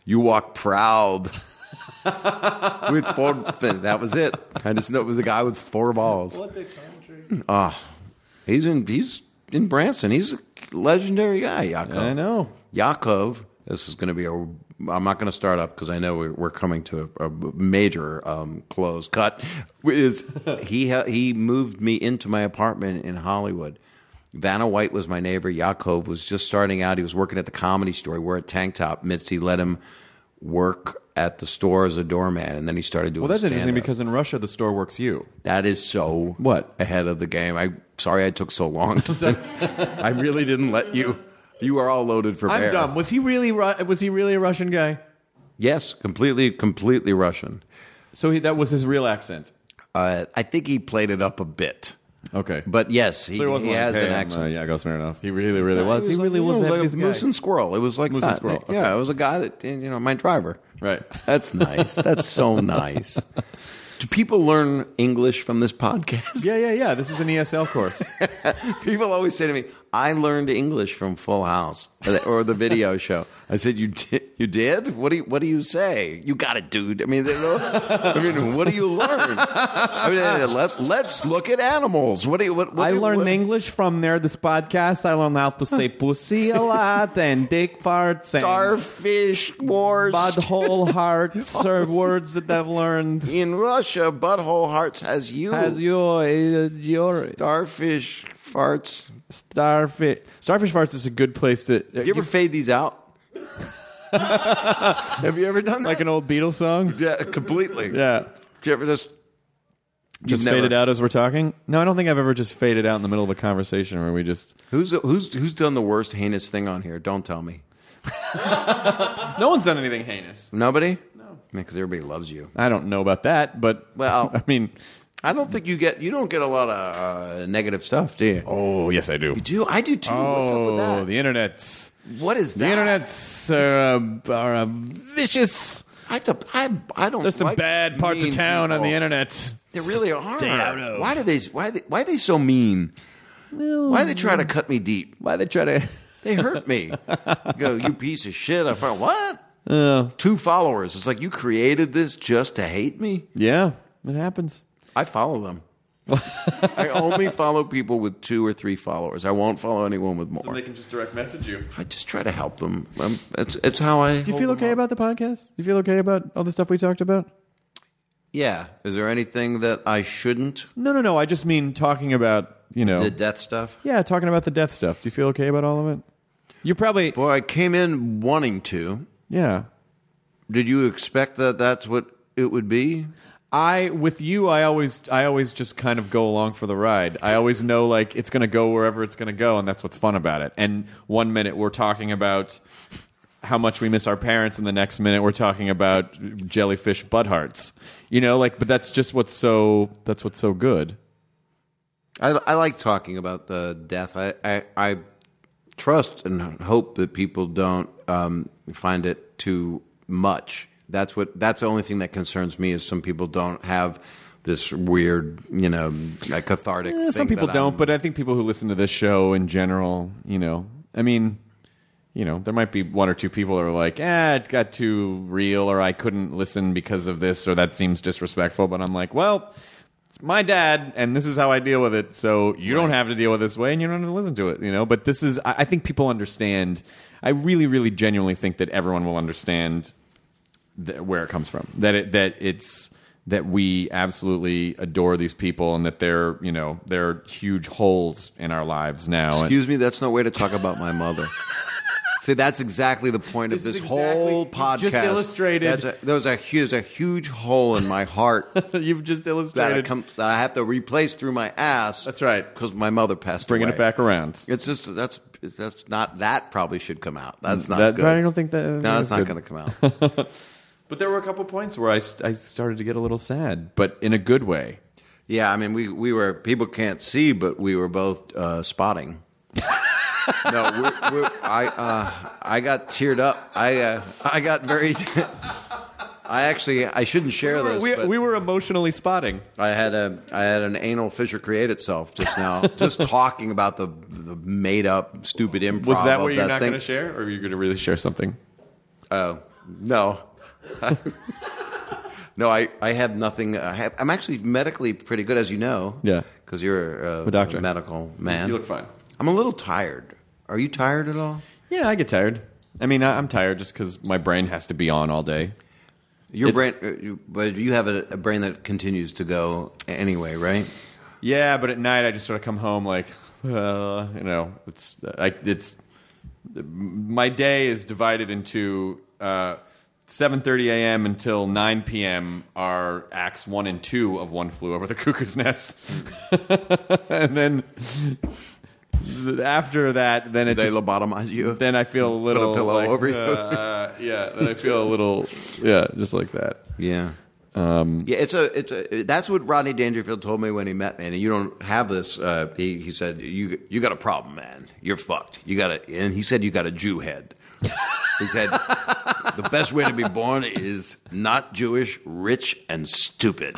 You walk proud. With four, that was it. I just know it was a guy with four balls. What the country? Ah, he's in he's in Branson. He's a legendary guy, Yakov. I know. Yakov. This is going to be a. I'm not going to start up because I know we're, we're coming to a, a major um, close cut. Is he ha, he moved me into my apartment in Hollywood. Vanna White was my neighbor. Yakov was just starting out. He was working at the Comedy Store. We wore a tank top. Mitzi let him work at the store as a doorman, and then he started doing. Well, that's interesting stand-up. because in Russia the store works you. That is so What? ahead of the game. I sorry I took so long. To I really didn't let you. You are all loaded for bear. I'm dumb. Was he really? Ru- was he really a Russian guy? Yes, completely, completely Russian. So he, that was his real accent. Uh, I think he played it up a bit, Okay, but yes, he, so he, wasn't he like, has hey, an I'm, accent. Uh, yeah, Ghost Smirnoff. He really, really was. He like- really you know, was, it that like this a guy. moose and squirrel. It was like Moose and that. squirrel, Yeah, okay. it was a guy that you know, my driver. Right. That's nice. That's so nice. Do people learn English from this podcast? Yeah, yeah, yeah. This is an E S L course. People always say to me, "I learned English from Full House or the, or the video show." I said, "You did? You did? What do you, What do you say? You got it, dude. I mean, they don't- I mean, what do you learn? I mean, let, let's look at animals. What do you? What, what I do you- learned what- English from there. This podcast. I learned how to say pussy a lot and dick farts and Starfish wars. butthole hearts are words that I've learned. In Russia, butthole hearts has you. Has your uh, your Starfish farts. starfish starfish farts is a good place to. Do you ever fade these out? Have you ever done that? like an old Beatles song? Yeah, completely. Yeah. Did you ever just Just never- fade it out as we're talking? No, I don't think I've ever just faded out in the middle of a conversation where we just. Who's who's who's done the worst heinous thing on here? Don't tell me. No one's done anything heinous. Nobody? No. Because everybody loves you. I don't know about that, but Well- I mean, I don't think you get you don't get a lot of uh, negative stuff, do you? oh yes, I do. You do? I do too. What's up with Oh, that? the internet's what is the that? internet's are, uh, are uh, vicious. I have to, I I don't. There's some like bad parts of mean town on people. the internet. They really are. Stay out of. Why do they? Why they? Why are they so mean? Why do they try to cut me deep? Why they try to? They hurt me. You go, you piece of shit. I found what? Uh, Two followers. It's like you created this just to hate me. yeah, it happens. I follow them. I only follow people with two or three followers. I won't follow anyone with more. can just direct message you. I just try to help them. Um, it's, it's how I. Do you feel okay about the podcast? Do you feel okay about all the stuff we talked about? Yeah. Is there anything that I shouldn't? No, no, no. I just mean talking about, you know. The death stuff. yeah, talking about the death stuff. Do you feel okay about all of it? You probably. Boy, I came in wanting to. Yeah. Did you expect that that's what it would be? I with you I always I always just kind of go along for the ride. I always know like it's going to go wherever it's going to go, and that's what's fun about it. And one minute we're talking about how much we miss our parents, and the next minute we're talking about jellyfish butt hearts. You know, like but that's just what's so that's what's so good. I, I like talking about the death. I, I, I trust and hope that people don't um, find it too much. That's what. That's the only thing that concerns me is some people don't have this weird, you know, like cathartic. Eh, thing some people that don't, I'm- but I think people who listen to this show in general, you know, I mean, you know, there might be one or two people that are like, eh, it got too real, or I couldn't listen because of this, or that seems disrespectful. But I'm like, well, it's my dad, and this is how I deal with it. So you don't have to deal with it this way, and you don't have to listen to it, you know. But this is, I I think people understand. I really, really, genuinely think that everyone will understand th- where it comes from. That it, that it's that we absolutely adore these people, and that they're, you know, they're huge holes in our lives now. Excuse me, that's no way to talk about my mother. See, that's exactly the point of This this is whole exactly- podcast. you just illustrated- That's a, there's a huge, there's a huge hole in my heart You've just that I, illustrated. come, that I have to replace through my ass. That's right. because my mother passed Bringing away. it back around. It's just that's that's not that probably should come out. That's not That- good. I don't think that. No, that's it's not good. going to come out. But there were a couple points where I, st- I started to get a little sad, but in a good way. Yeah, I mean, we we were people can't see, but we were both uh, spotting. no, we're, we're, I uh, I got teared up. I uh, I got very. I actually I shouldn't share this. We, but we were emotionally spotting. I had a I had an anal fissure create itself just now, just talking about the the made up stupid improv. Was that of what you're that not thing. going to share, or are you going to really share something? Oh, No. No, I, I have nothing. I have, I'm actually medically pretty good, as you know. Yeah. Because you're a, A doctor. a medical man. You look fine. I'm a little tired. Are you tired at all? Yeah, I get tired. I mean, I, I'm tired just because my brain has to be on all day. Your It's- brain, uh, you, but you have a, a brain that continues to go anyway, right? Yeah, but at night I just sort of come home like, uh, you know, it's I, it's my day is divided into uh, seven thirty a.m. until nine p.m. are acts one and two of One Flew Over the Cuckoo's Nest, and then after that, then it They just, lobotomize you. then I feel a little pillow like, over you. uh, yeah, then I feel a little yeah, just like that. Yeah. Um, Yeah, it's a, it's a. That's what Rodney Dangerfield told me when he met me. And you don't have this. Uh, he, he said, "You, you got a problem, man. You're fucked. You got a." And he said, "You got a Jew head." He said, "The best way to be born is not Jewish, rich, and stupid."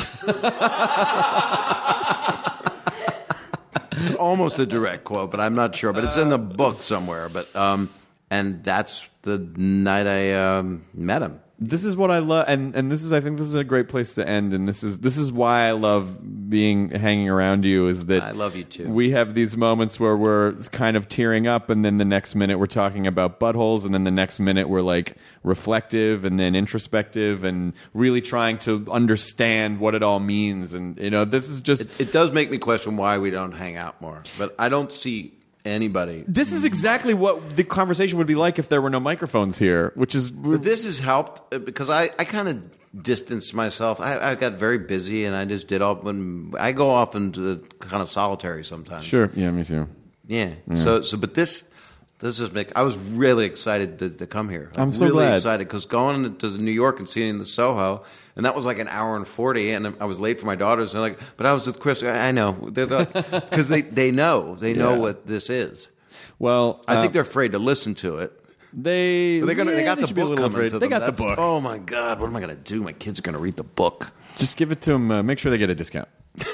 It's almost a direct quote, but I'm not sure. But it's in the book somewhere. But um, and that's the night I um, met him. This is what I love, and, and this is I think this is a great place to end. And this is this is why I love being hanging around you. Is that I love you too. We have these moments where we're kind of tearing up, and then the next minute we're talking about buttholes, and then the next minute we're like reflective, and then introspective, and really trying to understand what it all means. And you know, this is just It, it does make me question why we don't hang out more. But I don't see anybody. this is exactly what the conversation would be like if there were no microphones here, which is But this has helped uh, because I, I kind of distanced myself. I, I got very busy and I just did all. When I go off into kind of solitary sometimes. sure, yeah, me too. Yeah. So so, but this this just make. I was really excited to, to come here. I'm so really glad. excited because going to New York and seeing the Soho, and that was like an hour and forty, and I was late for my daughters. And they're like, but I was with Chris. I I know they're because they they know they know Yeah. what this is. Well, I uh, think they're afraid to listen to it. they They're gonna, yeah, they got the should be a book little coming afraid. to They them. got That's- the book. Oh my God, what am I going to do? My kids are going to read the book. Just give it to them. Uh, make sure they get a discount.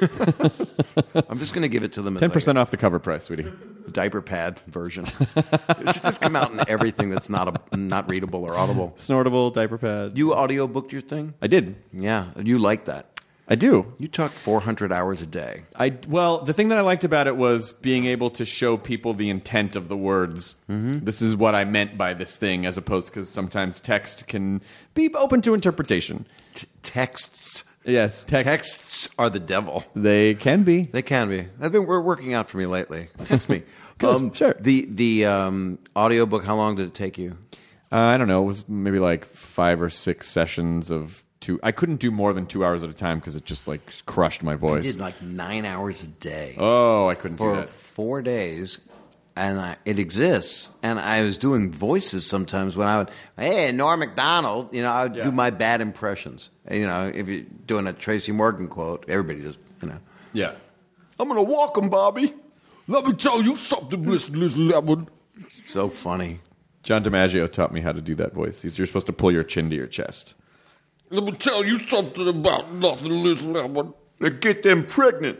I'm just going to give it to them as Ten like percent off the cover price, sweetie. a diaper pad version. It should just come out in everything that's not a, not readable or audible. Snortable diaper pad. You audio booked your thing? I did. Yeah, you like that. I do. You talk four hundred hours a day. I well, the thing that I liked about it was being able to show people the intent of the words. Mm-hmm. This is what I meant by this thing, as opposed because sometimes text can be open to interpretation. T- texts. Yes, text. Texts are the devil. They can be. They can be. They've been we're working out for me lately. Text me. Good, sure. The the um, audiobook, how long did it take you? Uh, I don't know. It was maybe like five or six sessions of two. I couldn't do more than two hours at a time because it just like crushed my I voice. did like nine hours a day. Oh, I couldn't for do that. four days, and I, it exists. And I was doing voices sometimes when I would, hey, Norm Macdonald, you know, I would Yeah. do my bad impressions. You know, if you're doing a Tracy Morgan quote, everybody just, you know, Yeah. I'm gonna walk him, Bobby. Let me tell you something, Mister Lemon. So funny. John DiMaggio taught me how to do that voice. He's, you're supposed to pull your chin to your chest. Let me tell you something about nothing, Mister Lemon. They get them pregnant.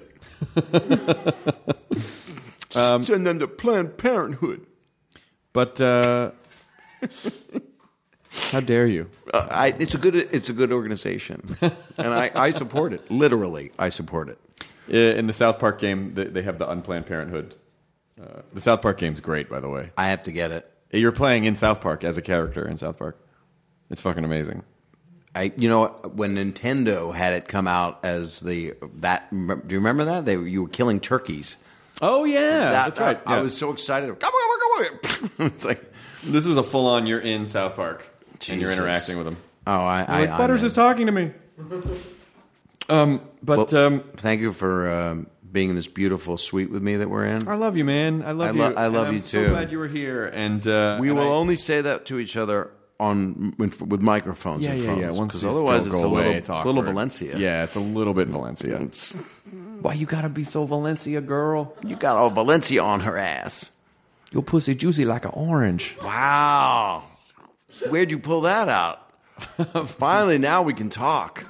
um, Send them to Planned Parenthood. But uh, how dare you? Uh, I, it's a good. It's a good organization, and I, I support it. Literally, I support it. Uh, In the South Park game, they they have the Unplanned Parenthood. Uh, the South Park game's great, by the way. I have to get it. You're playing in South Park as a character in South Park. It's fucking amazing. I, you know, when Nintendo had it come out as the that. Do you remember that they you were killing turkeys? Oh yeah, That- that's right. I, I Yeah. was so excited. Come on, come on. It's like, This is a full on. You're in South Park and you're Jesus. interacting with them. oh, I, I Like I'm Butters in. is talking to me. um, but Well, um, thank you for um, being in this beautiful suite with me that we're in. I love you, man. I love I you. lo- I love and you I'm so too. glad you were here. And uh, We and will I- only say that to each other on with, with microphones. Yeah, and yeah, phones, yeah. Once because these otherwise go it's a away, little, it's a awkward. little Valencia. Yeah, it's a little bit Valencia. It's, Why you gotta be so Valencia, girl? you got all Valencia on her ass. Your pussy juicy like an orange. Wow. Where'd you pull that out? Finally, now we can talk.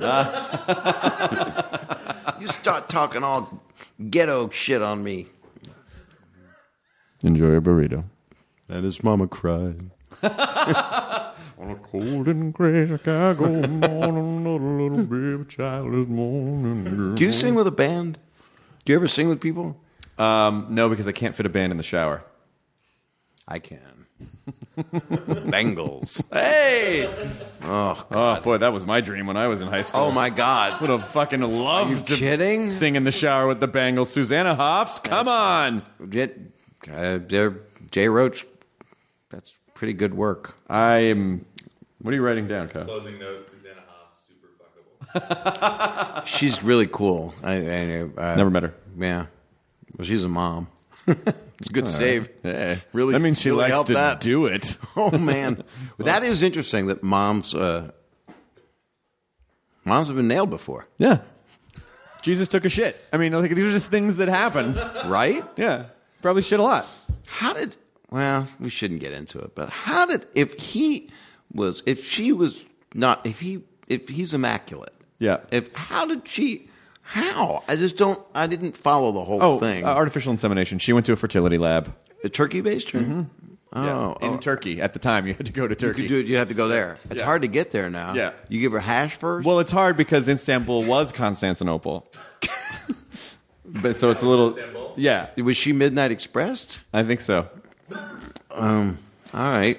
You start talking all ghetto shit on me. Enjoy your burrito. And his mama cried. On a cold and gray Chicago morning, another little baby child is mourning. Do you sing with a band? Do you ever sing with people? Um, no, because I can't fit a band in the shower. I can. Bengals. Hey! Oh, Oh, boy, that was my dream when I was in high school. oh my God. Would have fucking loved Are you to kidding? sing in the shower with the Bengals. Susanna Hoffs, come on! J- uh, they're- Jay Roach, that's pretty good work. I am... What are you writing down, Kyle? Closing note, Susanna Hoff, super fuckable. She's really cool. I, I uh, Never met her. Yeah. Well, she's a mom. It's a good save. Yeah. Really, That means she really likes helped to that. do it. Oh man, that is interesting. That moms, uh, moms have been nailed before, Yeah. Jesus took a shit. I mean, like, these are just things that happened. right? Yeah. Probably shit a lot. How did? Well, we shouldn't get into it, but how did? If he was, if she was not, if he, if he's immaculate, Yeah. If how did she? How? I just don't. I didn't follow the whole Oh, thing. uh, artificial insemination. She went to a fertility lab. a turkey baster. Mm-hmm. Oh, Yeah. In oh. Turkey. At the time, you had to go to You Turkey. could do it. You have to go there. It's Yeah. hard to get there now. Yeah. You give her hash first. Well, it's hard because Istanbul was Constantinople. But so it's a little... Yeah, was she Midnight Expressed? I think so. Um. All right.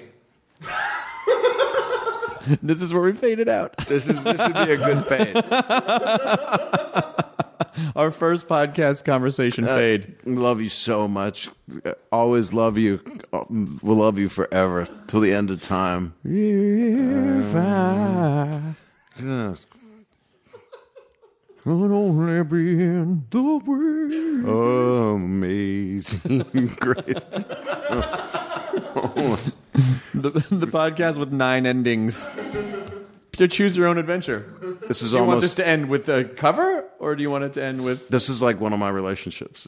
This is where we faded out. This is this would be a good fade. Our first podcast conversation fade. Love you so much. Always love you. We'll love you forever till the end of time. If I Yes. could only be in the way. Oh, amazing grace. The, the podcast with nine endings. To choose your own adventure. This is Do you want almost. this to end with a cover, or do you want it to end with... This is like one of my relationships.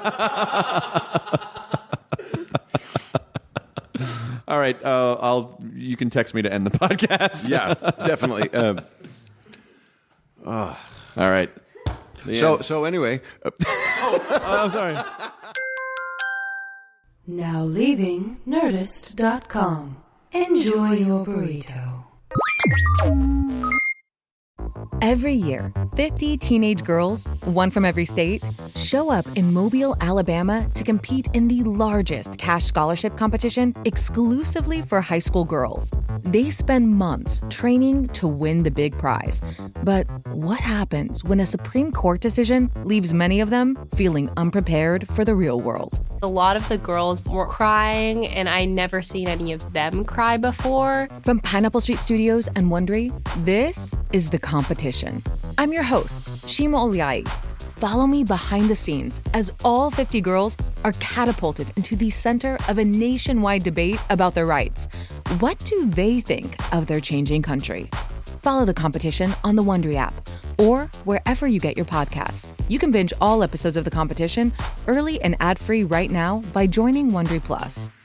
All right, uh, I'll. You can text me to end the podcast. Yeah, definitely. Uh, All right. The so end. so anyway, uh, Oh, I'm sorry. Now leaving Nerdist dot com. Enjoy your burrito. Every year, fifty teenage girls, one from every state, show up in Mobile, Alabama to compete in the largest cash scholarship competition exclusively for high school girls. They spend months training to win the big prize. But what happens when a Supreme Court decision leaves many of them feeling unprepared for the real world? A lot of the girls were crying, and I never seen any of them cry before. From Pineapple Street Studios and Wondery, this is The Competition. I'm your host, Shima Oliai. Follow me behind the scenes as all fifty girls are catapulted into the center of a nationwide debate about their rights. What do they think of their changing country? Follow The Competition on the Wondery app or wherever you get your podcasts. You can binge all episodes of The Competition early and ad-free right now by joining Wondery Plus.